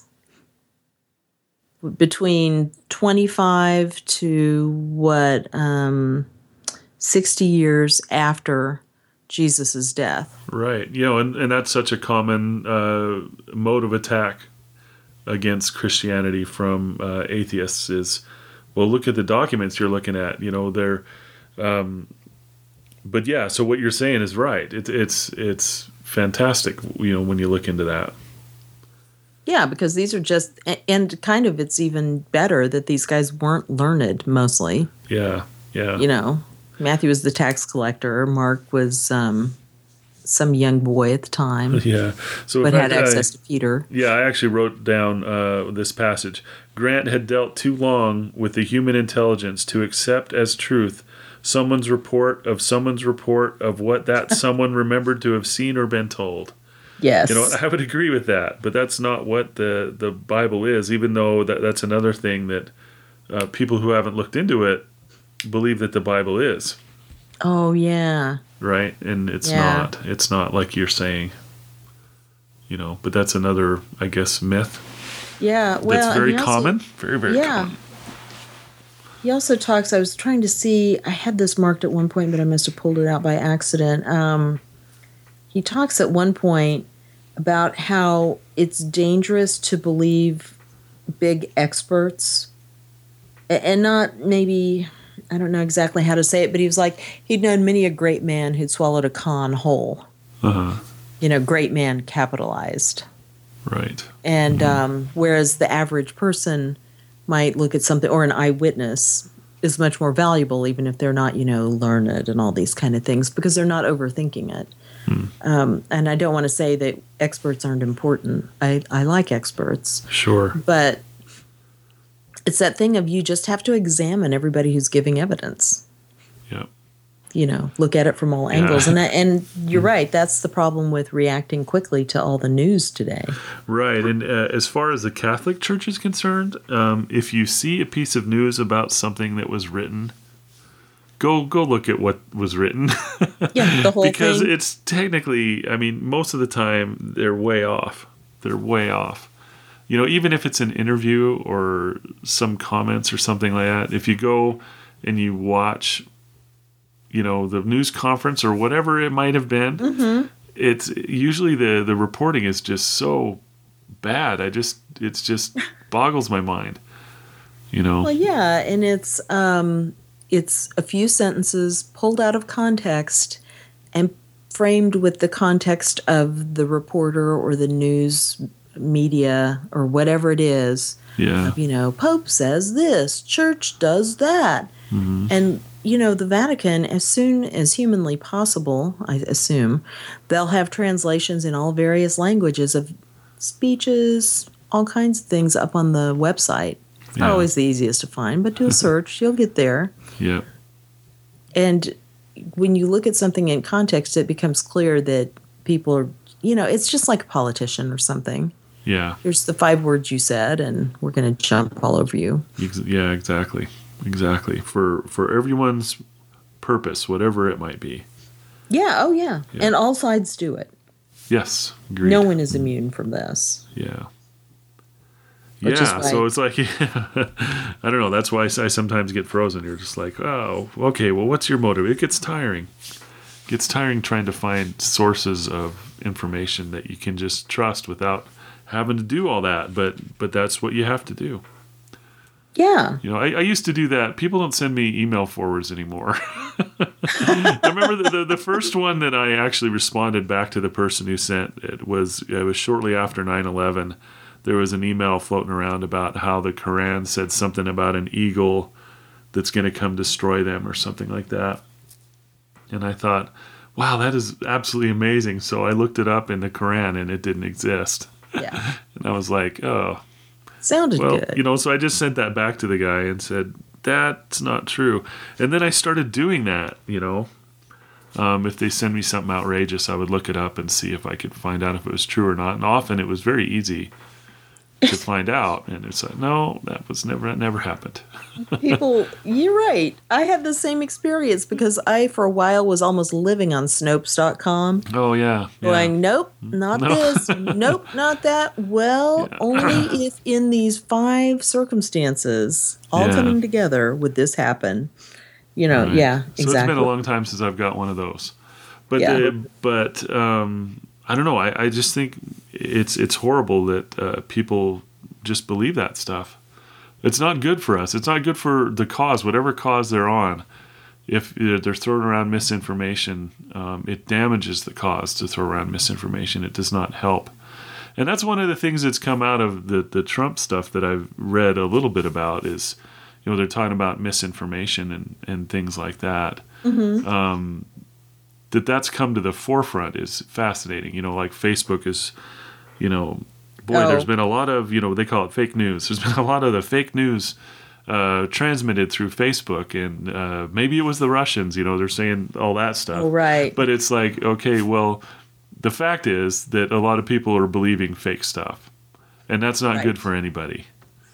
between twenty-five to what um, sixty years after Jesus's death. Right. You know, and, and that's such a common uh, mode of attack against Christianity from uh, atheists is, well, look at the documents you're looking at. You know, they're, um, but yeah. So what you're saying is right. It's it's it's fantastic. You know, when you look into that. Yeah, because these are just, and kind of it's even better that these guys weren't learned mostly. Yeah. Yeah. You know, Matthew was the tax collector. Mark was um, some young boy at the time, Yeah. So but in had fact, access I, to Peter. yeah, I actually wrote down uh, this passage. Grant had dealt too long with the human intelligence to accept as truth someone's report of someone's report of what that someone remembered to have seen or been told. Yes. You know, I would agree with that, but that's not what the, the Bible is, even though that, that's another thing that uh, people who haven't looked into it believe that the Bible is. Oh, yeah. Right? And it's Yeah. not. It's not like you're saying, you know, but that's another, I guess, myth. Yeah. Well, That's very and he also- common. Very, very yeah. common. He also talks, I was trying to see, I had this marked at one point, but I must have pulled it out by accident. Um, he talks at one point about how it's dangerous to believe big experts a- and not maybe, I don't know exactly how to say it, but he was like, he'd known many a great man who'd swallowed a con whole. Uh-huh. You know, great man capitalized. Right. And um, whereas the average person might look at something, or an eyewitness is much more valuable, even if they're not, you know, learned and all these kind of things, because they're not overthinking it. Hmm. Um, and I don't want to say that experts aren't important. I, I like experts, Sure. but it's that thing of you just have to examine everybody who's giving evidence. Yep. You know, look at it from all angles. And that, and you're right. That's the problem with reacting quickly to all the news today. Right. And uh, as far as the Catholic Church is concerned, um, if you see a piece of news about something that was written, go go look at what was written. Yeah, the whole because thing. it's technically, I mean, most of the time they're way off. They're way off. You know, even if it's an interview or some comments or something like that, if you go and you watch, you know, the news conference or whatever it might have been, Mm-hmm. it's usually the, the reporting is just so bad. I just, it's just boggles my mind, you know? Well, yeah, and it's um, it's a few sentences pulled out of context and framed with the context of the reporter or the news media or whatever it is. Yeah. You know, Pope says this, Church does that. Mm-hmm. And, you know, the Vatican, as soon as humanly possible, I assume, they'll have translations in all various languages of speeches, all kinds of things up on the website. It's not Yeah. always the easiest to find, but do a search, you'll get there. Yeah. And when you look at something in context, it becomes clear that people are, you know, it's just like a politician or something. Yeah. Here's the five words you said, and we're going to jump all over you. Ex- Yeah, exactly. Exactly. For, for everyone's purpose, whatever it might be. Yeah, oh yeah. Yeah. And all sides do it. Yes. Agreed. No one is immune from this. Yeah. Which is Yeah, why- so it's like, I don't know. That's why I I sometimes get frozen. You're just like, oh, okay, well, what's your motive? It gets tiring. It gets tiring trying to find sources of information that you can just trust without having to do all that. But but that's what you have to do. Yeah. You know, I, I used to do that. People don't send me email forwards anymore. I remember the, the the first one that I actually responded back to the person who sent it was it was shortly after nine eleven. There was an email floating around about how the Quran said something about an eagle that's going to come destroy them or something like that. And I thought, wow, that is absolutely amazing. So I looked it up in the Quran and it didn't exist. Yeah. And I was like, oh. Sounded Well, good. you know, so I just sent that back to the guy and said, that's not true. And then I started doing that, you know. Um, if they send me something outrageous, I would look it up and see if I could find out if it was true or not. And often it was very easy to find out. And it's like, no, that was never, that never happened. People, you're right. I had the same experience because I, for a while, was almost living on Snopes dot com. Oh, yeah. yeah. Going, nope, not No. this. Nope, not that. Well, Yeah. only if in these five circumstances all Yeah. coming together would this happen. You know, Right. yeah, So exactly. it's been a long time since I've got one of those. But Yeah. the, but um, I don't know. I, I just think it's it's horrible that uh, people just believe that stuff. It's not good for us. It's not good for the cause, whatever cause they're on. If uh, they're throwing around misinformation, um, it damages the cause to throw around misinformation. It does not help. And that's one of the things that's come out of the, the Trump stuff that I've read a little bit about is, you know, they're talking about misinformation and, and things like that. Mm-hmm. Um, that that's come to the forefront is fascinating. You know, like Facebook is, you know, boy, Oh. there's been a lot of, you know, they call it fake news. There's been a lot of the fake news uh, transmitted through Facebook. And uh, maybe it was the Russians, you know, they're saying all that stuff. Oh, right. But it's like, okay, well, the fact is that a lot of people are believing fake stuff. And that's not Right. good for anybody.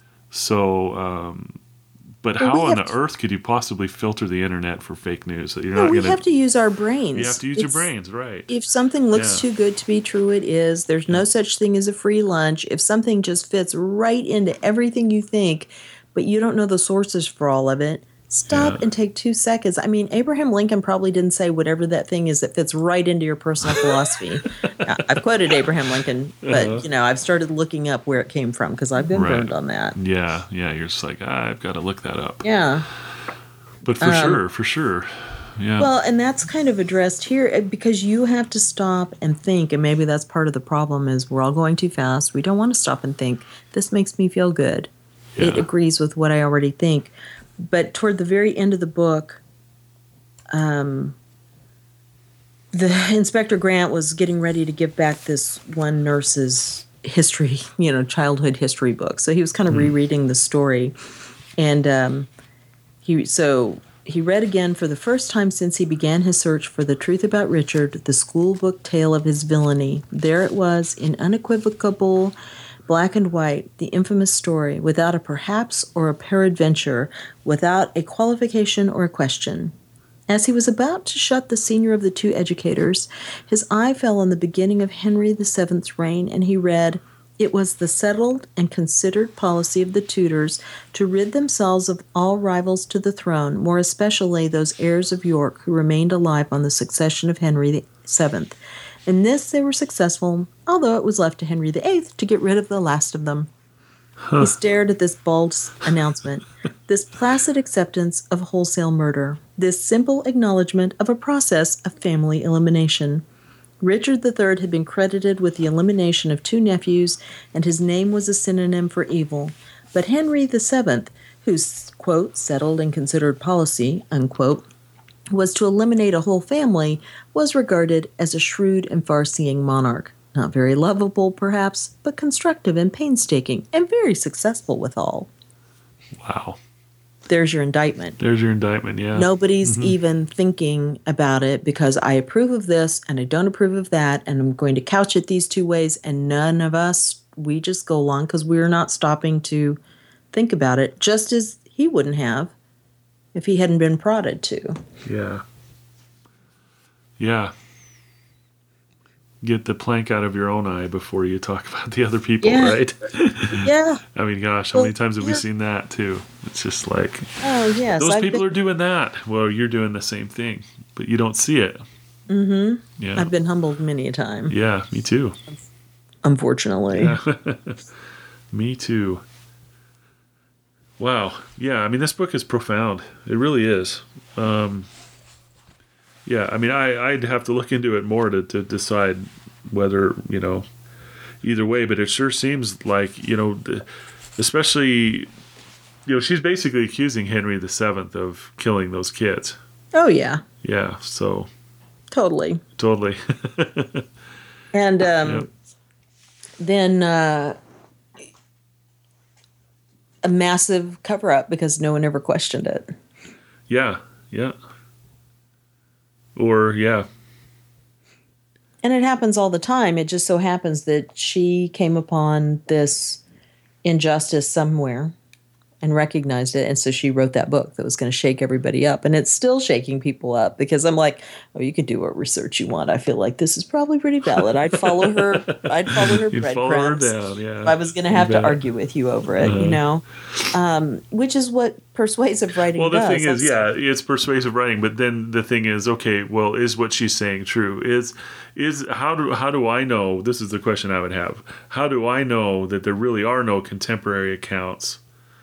So, um, but Well, how we on have the to- earth could you possibly filter the internet for fake news? You're No, not we going have to use our brains. You have to use your It's- brains, right? If something looks Yeah. too good to be true, it is. There's no such thing as a free lunch. If something just fits right into everything you think, but you don't know the sources for all of it, stop Yeah. and take two seconds. I mean, Abraham Lincoln probably didn't say whatever that thing is that fits right into your personal philosophy. Now, I've quoted Abraham Lincoln, but Uh-huh. you know, I've started looking up where it came from because I've been Right. burned on that. Yeah, yeah. You're just like, ah, I've got to look that up. Yeah. But for Um, sure, for sure. Yeah. Well, and that's kind of addressed here uh, because you have to stop and think, and maybe that's part of the problem is we're all going too fast. We don't want to stop and think. This makes me feel good. It Yeah. agrees with what I already think. But toward the very end of the book, um, the Inspector Grant was getting ready to give back this one nurse's history, you know, childhood history book. So he was kind of rereading the story, and um, he so he read again for the first time since he began his search for the truth about Richard, the school book tale of his villainy. There it was, in unequivocal black and white, the infamous story, without a perhaps or a peradventure, without a qualification or a question. As he was about to shut the senior of the two educators, his eye fell on the beginning of Henry the Seventh's reign, and he read, "It was the settled and considered policy of the Tudors to rid themselves of all rivals to the throne, more especially those heirs of York who remained alive on the succession of Henry the Seventh. In this they were successful, although it was left to Henry the Eighth to get rid of the last of them." He stared at this bald announcement, this placid acceptance of wholesale murder, this simple acknowledgement of a process of family elimination. Richard the Third had been credited with the elimination of two nephews, and his name was a synonym for evil. But Henry the Seventh, whose, quote, settled and considered policy, unquote, was to eliminate a whole family, was regarded as a shrewd and far-seeing monarch. Not very lovable, perhaps, but constructive and painstaking, and very successful withal. Wow. There's your indictment. There's your indictment, yeah. Nobody's even thinking about it because I approve of this and I don't approve of that, and I'm going to couch it these two ways, and none of us, we just go along because we're not stopping to think about it, just as he wouldn't have if he hadn't been prodded to. Yeah. Yeah. Get the plank out of your own eye before you talk about the other people, Yeah. right? Yeah. I mean, gosh, how Well, many times have we yeah. seen that too? It's just like, Oh, yes. those I've people been, are doing that. Well, you're doing the same thing, but you don't see it. Mm-hmm. Yeah. I've been humbled many a time, Yeah, me too. unfortunately. Yeah. Me too. Wow. Yeah. I mean, this book is profound. It really is. Um, yeah. I mean, I, I'd have to look into it more to, to decide whether, you know, either way, but it sure seems like, you know, the, especially, you know, she's basically accusing Henry the Seventh of killing those kids. Oh, yeah. Yeah. So. Totally. Totally. And um, Yep. then uh, a massive cover up because no one ever questioned it. Yeah. Yeah. Or, yeah. And it happens all the time. It just so happens that she came upon this injustice somewhere and recognized it. And so she wrote that book that was going to shake everybody up. And it's still shaking people up because I'm like, oh, you can do what research you want. I feel like this is probably pretty valid. I'd follow her. I'd follow her You'd follow her breadcrumbs. down, yeah. If I was going to have You to bet. argue with you over it, you know, um, which is what persuasive writing Well, the does. thing is, That's- yeah, it's persuasive writing, but then the thing is, okay, well, is what she's saying true? Is is how do how do I know? This is the question I would have. How do I know that there really are no contemporary accounts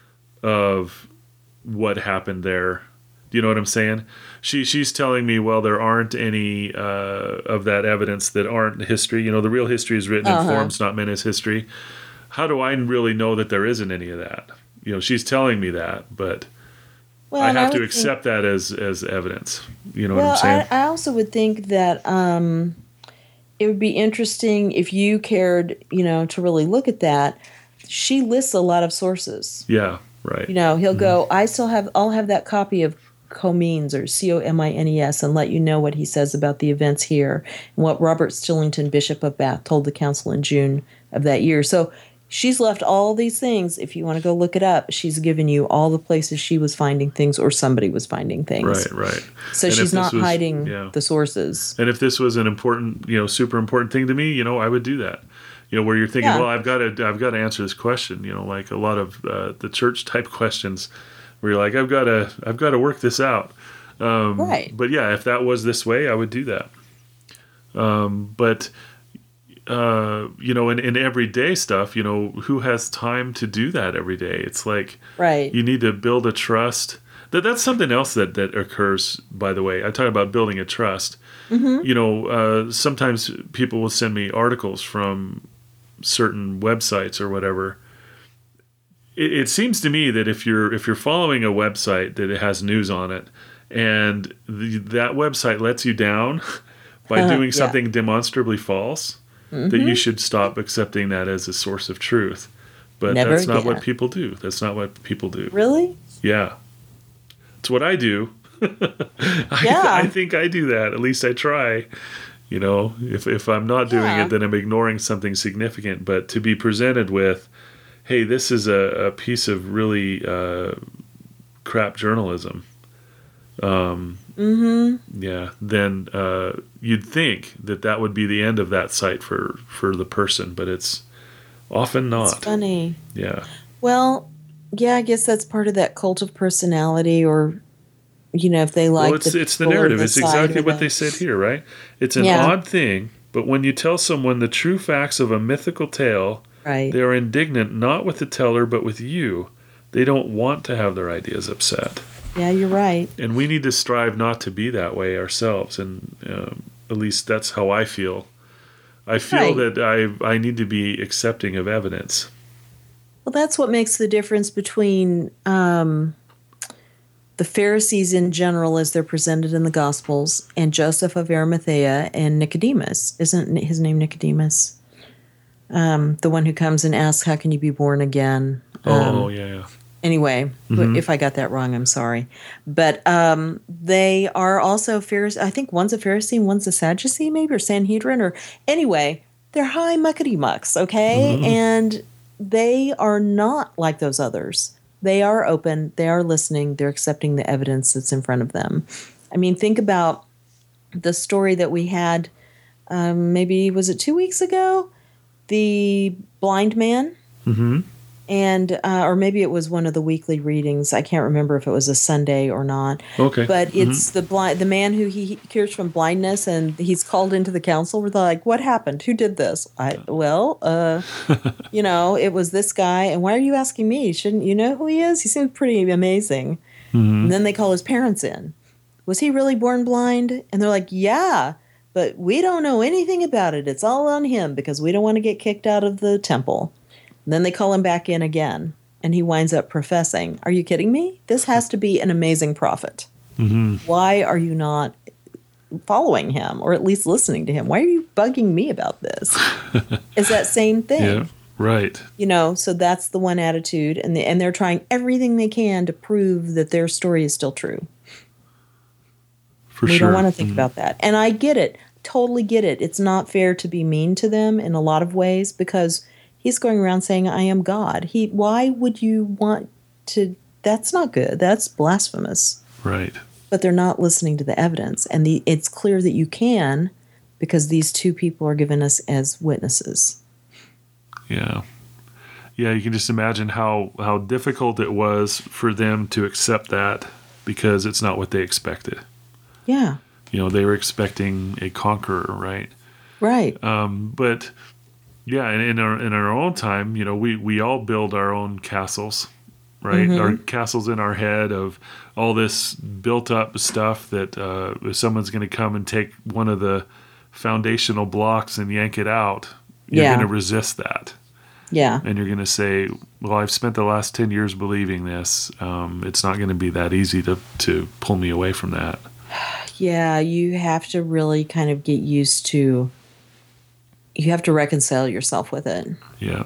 of what happened there? Do you know what I'm saying? She she's telling me, well, there aren't any uh, of that evidence that aren't history. You know, the real history is written Uh-huh. in forms, not meant as history. How do I really know that there isn't any of that? You know, she's telling me that, but well, I and have to would accept that as as evidence. You know Well, what I'm saying? I, I also would think that um, it would be interesting if you cared, you know, to really look at that. She lists a lot of sources. Yeah, right. You know, he'll go, I still have, I'll have that copy of Comines or C O M I N E S and let you know what he says about the events here and what Robert Stillington, Bishop of Bath, told the council in June of that year. So she's left all these things. If you want to go look it up, she's given you all the places she was finding things or somebody was finding things. Right, right. So And if she's this not was- hiding yeah. the sources. And if this was an important, you know, super important thing to me, you know, I would do that. You know, where you're thinking, Yeah. well, I've got to, I've got to answer this question. You know, like a lot of uh, the church type questions, where you're like, I've got to, I've got to work this out. Um, Right. But yeah, if that was this way, I would do that. Um, but uh, you know, in, in everyday stuff, you know, who has time to do that every day? It's like Right. you need to build a trust. That that's something else that, that occurs, by the way. I talk about building a trust. Mm-hmm. You know, uh, sometimes people will send me articles from certain websites or whatever. It, it seems to me that if you're if you're following a website that it has news on it, and the, that website lets you down by Uh, doing yeah. something demonstrably false, that Mm-hmm. you should stop accepting that as a source of truth. But Never that's not again. what people do. That's not what people do. Really? Yeah. It's what I do. I, Yeah. I think I do that. At least I try. You know, if, if I'm not doing Yeah. it, then I'm ignoring something significant. But to be presented with, hey, this is a, a piece of really uh, crap journalism. Um, Mm-hmm. yeah, then uh, you'd think that that would be the end of that site for, for the person, but it's often It's not. funny. Yeah. Well, yeah, I guess that's part of that cult of personality, or you know, if they like. Well, it's the it's the people or narrative. the It's side exactly or what the- they said here, right? It's an Yeah. odd thing, but when you tell someone the true facts of a mythical tale, Right. they are indignant not with the teller but with you. They don't want to have their ideas upset, Yeah, you're right. and we need to strive not to be that way ourselves. And um, at least that's how I feel. I feel Right. that I I need to be accepting of evidence. Well, that's what makes the difference between um, the Pharisees in general, as they're presented in the Gospels, and Joseph of Arimathea and Nicodemus. Isn't his name Nicodemus? Um, the one who comes and asks, "How can you be born again?" Um, Oh yeah, yeah. Anyway, Mhm. if I got that wrong, I'm sorry. But um, they are also Pharisees. I think one's a Pharisee and one's a Sadducee, maybe, or Sanhedrin, or anyway, they're high muckety mucks, okay? Mhm. And they are not like those others. They are open, they are listening, they're accepting the evidence that's in front of them. I mean, think about the story that we had, um, maybe, was it two weeks ago? The blind man. Mm-hmm. and uh, or maybe it was one of the weekly readings. I can't remember if it was a Sunday or not. Okay. But it's Mm-hmm. the blind, the man who he, he cures from blindness, and he's called into the council. We're like, "What happened? Who did this?" I well, uh, you know, it was this guy. And why are you asking me? Shouldn't you know who he is? He seems pretty amazing. Mm-hmm. And then they call his parents in. Was he really born blind? And they're like, "Yeah, but we don't know anything about it. It's all on him because we don't want to get kicked out of the temple." And then they call him back in again, and he winds up professing, "Are you kidding me? This has to be an amazing prophet. Mm-hmm. Why are you not following him, or at least listening to him? Why are you bugging me about this?" It's that same thing. Yeah. Right. You know, so that's the one attitude, and the, and they're trying everything they can to prove that their story is still true. For we sure. don't want to think Mm-hmm. about that. And I get it. Totally get it. It's not fair to be mean to them in a lot of ways because he's going around saying, "I am God." He why would you want to that's not good. That's blasphemous. Right. But they're not listening to the evidence. And the it's clear that you can because these two people are given us as witnesses. Yeah. Yeah, you can just imagine how, how difficult it was for them to accept that because it's not what they expected. Yeah. You know, they were expecting a conqueror, right? Right. Um, but yeah, in, in our in our own time, you know, we, we all build our own castles, right? Mhm. Our castles in our head of all this built up stuff that uh, if someone's going to come and take one of the foundational blocks and yank it out, you're Yeah. going to resist that. Yeah. And you're going to say, well, I've spent the last ten years believing this. Um, it's not going to be that easy to, to pull me away from that. Yeah, you have to really kind of get used to you have to reconcile yourself with it. Yeah.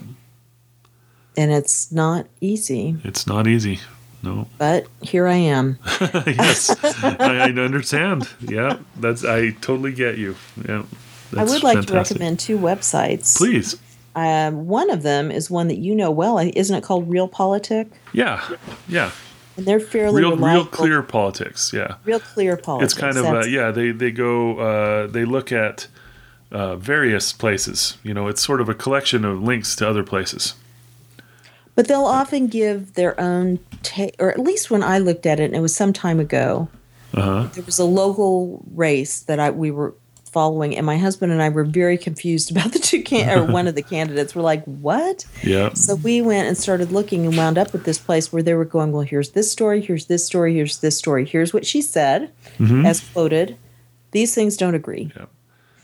And it's not easy, It's not easy. No. but here I am. Yes. I, I understand. Yeah. That's, I totally get you. Yeah. I That's would like fantastic. to recommend two websites. Please. Um, one of them is one that you know well. Isn't it called Real Politic? Yeah. Yeah. And they're fairly Real, real reliable. clear politics. Yeah. Real clear politics. It's kind of, uh, That's- yeah, they, they go, uh, they look at uh, various places. You know, it's sort of a collection of links to other places. But they'll often give their own take, or at least when I looked at it, and it was some time ago, Uh-huh. there was a local race that I we were following, and my husband and I were very confused about the two can or one of the candidates. We're like, "What?" Yeah. So we went and started looking and wound up at this place where they were going, "Well, here's this story, here's this story, here's this story. Here's what she said, Mhm. as quoted. These things don't agree." Yep.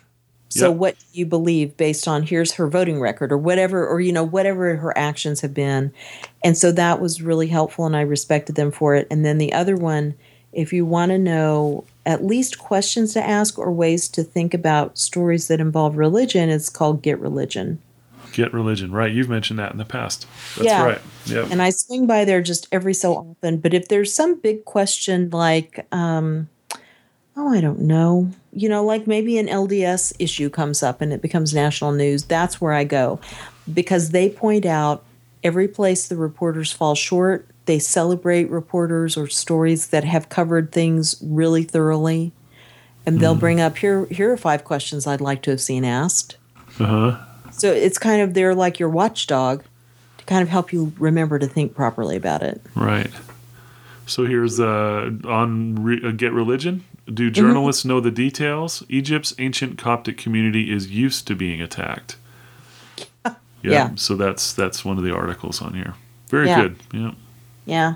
So Yep. what do you believe based on here's her voting record or whatever, or, you know, whatever her actions have been. And so that was really helpful and I respected them for it. And then the other one, if you want to know at least questions to ask or ways to think about stories that involve religion, it's called Get Religion. Get Religion. Right. You've mentioned that in the past. That's Yeah. right. Yep. And I swing by there just every so often. But if there's some big question like, um, oh, I don't know, you know, like maybe an L D S issue comes up and it becomes national news, that's where I go. Because they point out every place the reporters fall short. They celebrate reporters or stories that have covered things really thoroughly. And they'll bring up, here, here are five questions I'd like to have seen asked. Uh-huh. So it's kind of, they're like your watchdog to kind of help you remember to think properly about it. Right. So here's uh, on Re- uh, Get Religion. Do journalists know the details? Egypt's ancient Coptic community is used to being attacked. Yeah. Yeah. So that's that's one of the articles on here. Very Yeah. good. Yeah. Yeah.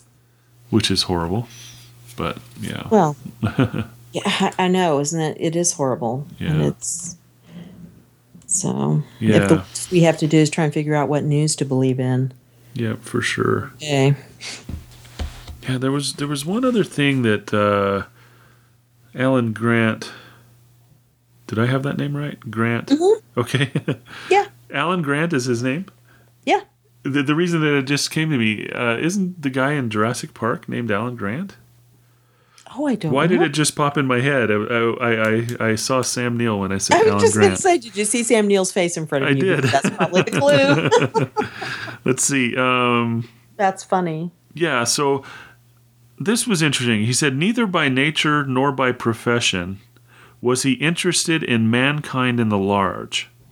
Which is horrible, but yeah. Well, yeah, I I know, isn't it? It is horrible. And Yeah. it's so Yeah. if the worst we have to do is try and figure out what news to believe in. Yeah, for sure. Okay. Yeah, there was there was one other thing that uh, Alan Grant. Did I have that name right? Grant. Mm-hmm. Okay. Yeah. Alan Grant is his name. Yeah. The, the reason that it just came to me, uh, isn't the guy in Jurassic Park named Alan Grant? Oh, I don't Why know. did it just pop in my head? I, I, I, I saw Sam Neill when I said I was Alan just going to Grant. say, did you see Sam Neill's face in front of I you? did. That's probably the clue. Let's see. Um, That's funny. yeah, so this was interesting. He said, neither by nature nor by profession was he interested in mankind in the large.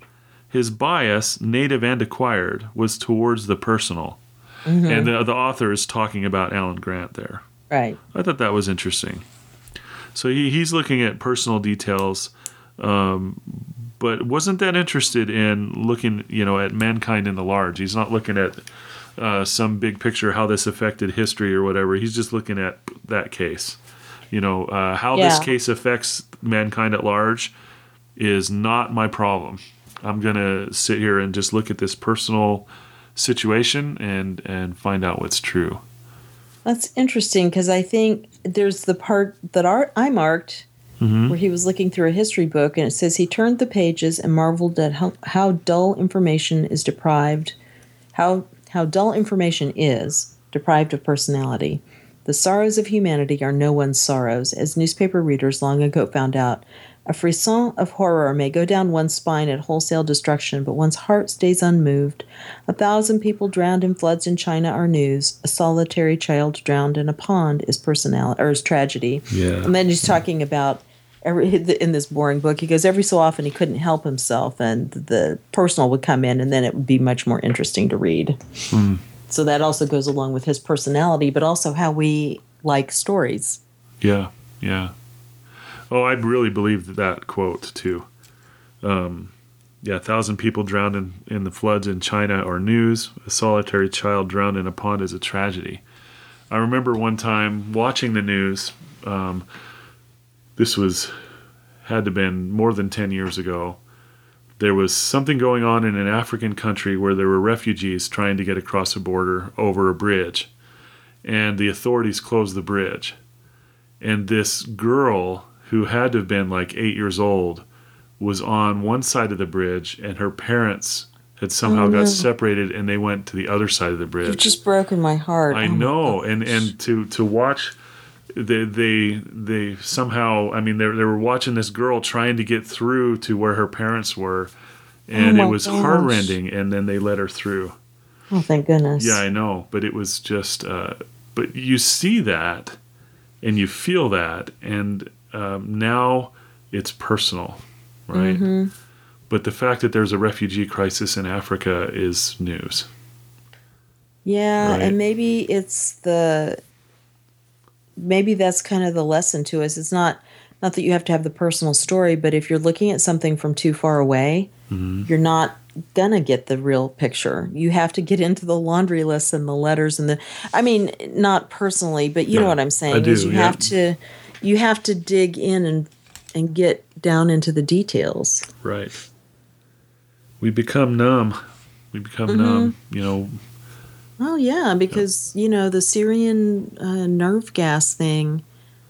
his bias, native and acquired, was towards the personal. Mm-hmm. And the, the author is talking about Alan Grant there. Right. I thought that was interesting. So he, he's looking at personal details, um, but wasn't that interested in looking, you know, at mankind in the large. He's not looking at uh, some big picture, how this affected history or whatever. He's just looking at that case. You know, uh, how yeah. this case affects mankind at large is not my problem. I'm going to sit here and just look at this personal situation and, and find out what's true. That's interesting because I think there's the part that our, I marked mm-hmm. where he was looking through a history book, and it says he turned the pages and marveled at how, how dull information is deprived, how how dull information is deprived of personality. The sorrows of humanity are no one's sorrows, as newspaper readers long ago found out. A frisson of horror may go down one's spine at wholesale destruction, but one's heart stays unmoved. A thousand people drowned in floods in China are news. A solitary child drowned in a pond is personality or is tragedy. Yeah. And then he's talking about every in this boring book. He goes every so often he couldn't help himself, and the personal would come in, and then it would be much more interesting to read. Mm. So that also goes along with his personality, but also how we like stories. Yeah, yeah. Oh, I really believed that quote, too. Um, yeah, a thousand people drowned in, in the floods in China are news. A solitary child drowned in a pond is a tragedy. I remember one time watching the news. Um, this was, had to have been more than ten years ago. There was something going on in an African country where there were refugees trying to get across a border over a bridge. And the authorities closed the bridge. And this girl, who had to have been like eight years old, was on one side of the bridge, and her parents had somehow oh, no. got separated, and they went to the other side of the bridge. You've just broken my heart. I oh know, and and to to watch, they they they somehow, I mean, they they were watching this girl trying to get through to where her parents were, and oh it was gosh. heartrending. And then they let her through. Oh, thank goodness. Yeah, I know, but it was just, uh, but you see that, and you feel that, and. Um, now it's personal, right? Mm-hmm. But the fact that there's a refugee crisis in Africa is news. Yeah, right? And maybe it's the maybe that's kind of the lesson to us. It's not not that you have to have the personal story, but if you're looking at something from too far away, mm-hmm. you're not gonna get the real picture. You have to get into the laundry lists and the letters and the. I mean, not personally, but you yeah, know what I'm saying. I do, is you yeah. have to. You have to dig in and and get down into the details. Right. We become numb. We become mm-hmm. numb, you know. Oh, yeah, because, you know, the Syrian uh, nerve gas thing,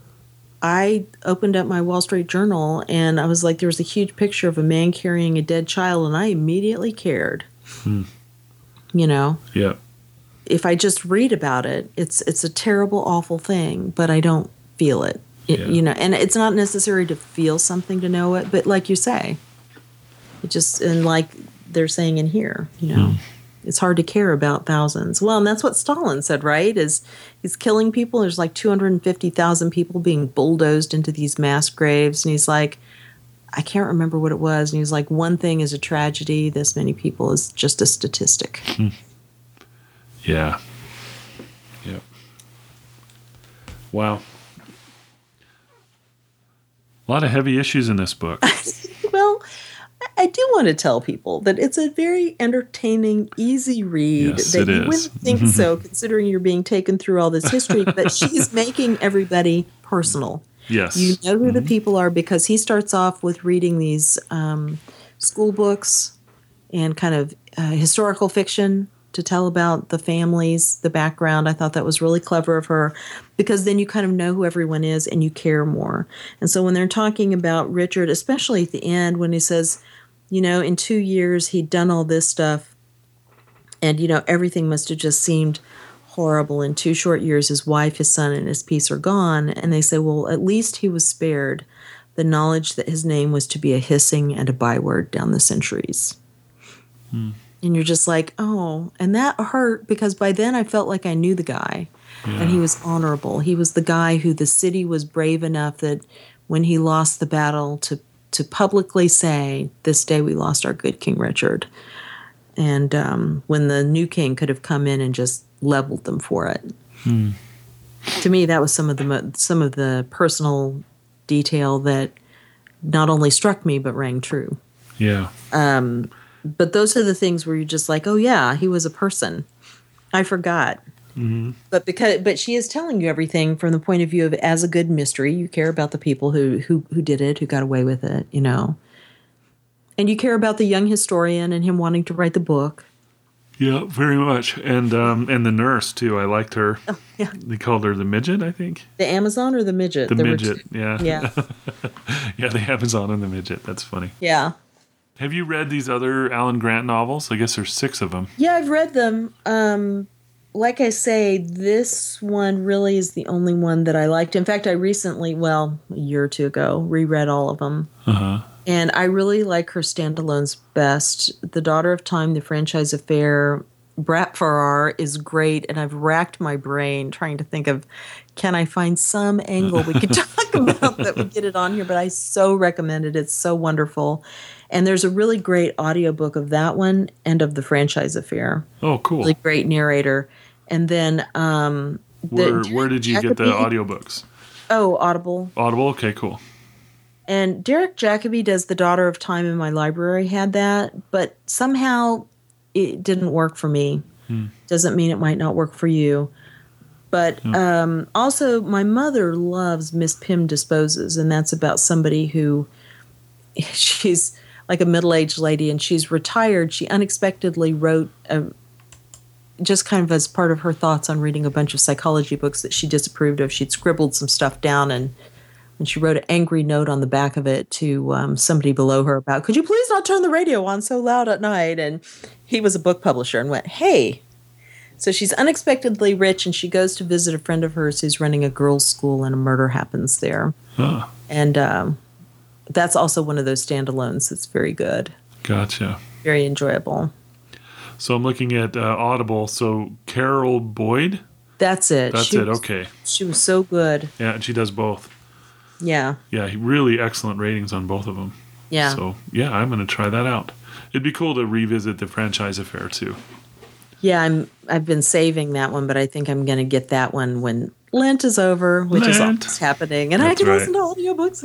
I opened up my Wall Street Journal, and I was like, there was a huge picture of a man carrying a dead child, and I immediately cared. Hmm. You know? Yeah. If I just read about it, it's it's a terrible, awful thing, but I don't feel it. It, yeah. You know, and it's not necessary to feel something to know it, but like you say, it just, and like they're saying in here, you know, mm. it's hard to care about thousands. Well, and that's what Stalin said, right? Is he's killing people. There's like two hundred fifty thousand people being bulldozed into these mass graves. And he's like, I can't remember what it was. And he's like, one thing is a tragedy. This many people is just a statistic. Hmm. Yeah. Yep. Wow. A lot of heavy issues in this book. Well, I do want to tell people that it's a very entertaining, easy read. Yes, that it you is. wouldn't think so, considering you're being taken through all this history. But she's making everybody personal. Yes. You know who mm-hmm. the people are because he starts off with reading these um, school books and kind of uh, historical fiction to tell about the families, the background. I thought that was really clever of her because then you kind of know who everyone is and you care more. And so when they're talking about Richard, especially at the end when he says, you know, in two years he'd done all this stuff and, you know, everything must have just seemed horrible. In two short years, his wife, his son, and his peace are gone. And they say, well, at least he was spared the knowledge that his name was to be a hissing and a byword down the centuries. Hmm. And you're just like, oh, and that hurt because by then I felt like I knew the guy yeah. and he was honorable. He was the guy who the city was brave enough that when he lost the battle to to publicly say, this day we lost our good King Richard. And um, when the new king could have come in and just leveled them for it. Hmm. To me, that was some of the mo- some of the personal detail that not only struck me but rang true. Yeah. Um, but those are the things where you're just like, oh yeah, he was a person. I forgot. Mm-hmm. But because but she is telling you everything from the point of view of, as a good mystery, you care about the people who who who did it, who got away with it, you know. And you care about the young historian and him wanting to write the book. Yeah, very much. And um, and the nurse, too. I liked her. Oh, yeah. They called her the midget, I think. The Amazon or the midget? The There were midget, two. yeah. Yeah. Yeah, the Amazon and the midget. That's funny. Yeah. Have you read these other Alan Grant novels? I guess there's six of them. Yeah, I've read them. Um, like I say, this one really is the only one that I liked. In fact, I recently, well, a year or two ago, reread all of them. Uh-huh. And I really like her standalones best. The Daughter of Time, The Franchise Affair, Brat Farrar is great. And I've racked my brain trying to think of, can I find some angle we could talk about that would get it on here? But I so recommend it. It's so wonderful. And there's a really great audiobook of that one and of The Franchise Affair. Oh, cool. Really great narrator. And then um, Where, the, where did you get the audiobooks? Oh, Audible. Audible? Okay, cool. And Derek Jacobi does The Daughter of Time in my library, had that, but somehow it didn't work for me. Hmm. Doesn't mean it might not work for you. But Hmm. um, also, my mother loves Miss Pym Disposes, and that's about somebody who, she's like a middle-aged lady, and she's retired. She unexpectedly wrote, a, just kind of as part of her thoughts on reading a bunch of psychology books that she disapproved of, she'd scribbled some stuff down, and And she wrote an angry note on the back of it to um, somebody below her about, could you please not turn the radio on so loud at night? And he was a book publisher and went, hey. So she's unexpectedly rich, and she goes to visit a friend of hers who's running a girls' school, and a murder happens there. Huh. And um, that's also one of those standalones that's very good. Gotcha. Very enjoyable. So I'm looking at uh, Audible. So Carol Boyd? That's it. That's she it. was- Okay. She was so good. Yeah, and she does both. Yeah. Yeah, really excellent ratings on both of them. Yeah. So, yeah, I'm going to try that out. It'd be cool to revisit The Franchise Affair, too. Yeah, I'm. I've been saving that one, but I think I'm going to get that one when Lent is over, which is Lent. always happening, and That's I can right. listen to audiobooks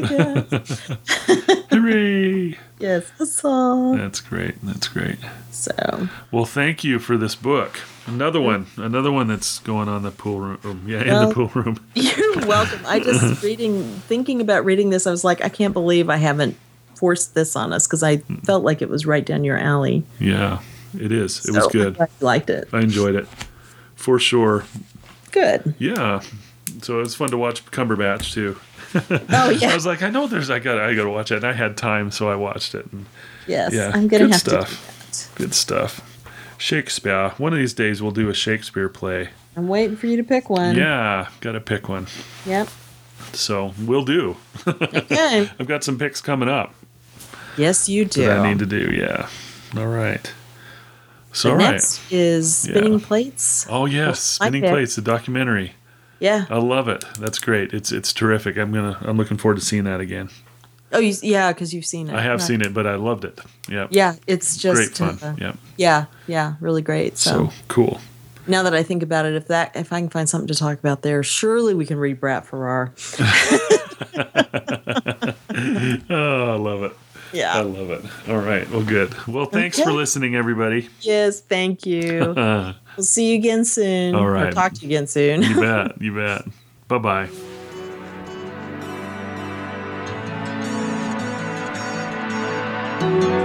again. Hooray! Yes, huzzah. That's great. That's great. So, Well, thank you for this book. Another one. Another one that's going on the pool room. Yeah, in Well- the pool room. you're welcome. I just reading, thinking about reading this, I was like, I can't believe I haven't forced this on us because I felt like it was right down your alley. Yeah, it is. It So, was I'm good. glad you liked it. I enjoyed it. For sure. Good. Yeah. So it was fun to watch Cumberbatch, too. Oh I yeah. was like, I know there's, I got I got to watch it. And I had time, so I watched it. And Yes. yeah, I'm gonna good have stuff. to do that. Good stuff. Shakespeare. One of these days we'll do a Shakespeare play. I'm waiting for you to pick one. Yeah, got to pick one. Yep. So we'll do. Okay. I've got some picks coming up Yes, you do. that I need to do. Yeah. All right. So The all right. next is Spinning Yeah. Plates. Oh yes, That's my Spinning pick. Plates, the documentary. Yeah. I love it. That's great. It's it's terrific. I'm gonna I'm looking forward to seeing that again. Oh, you, yeah, because you've seen it. I have Right. seen it, but I loved it. Yeah. Yeah, it's just Great fun. uh, yeah. yeah, yeah, really great. So, So cool. now that I think about it, if that if I can find something to talk about there, surely we can read Brat Farrar. Oh, I love it. I Yeah. love it. All right. Well, good. Well, thanks Okay. for listening, everybody. Yes, thank you. Uh, We'll see you again soon. All Or right. talk to you again soon. you bet. You bet. Bye bye. Thank you.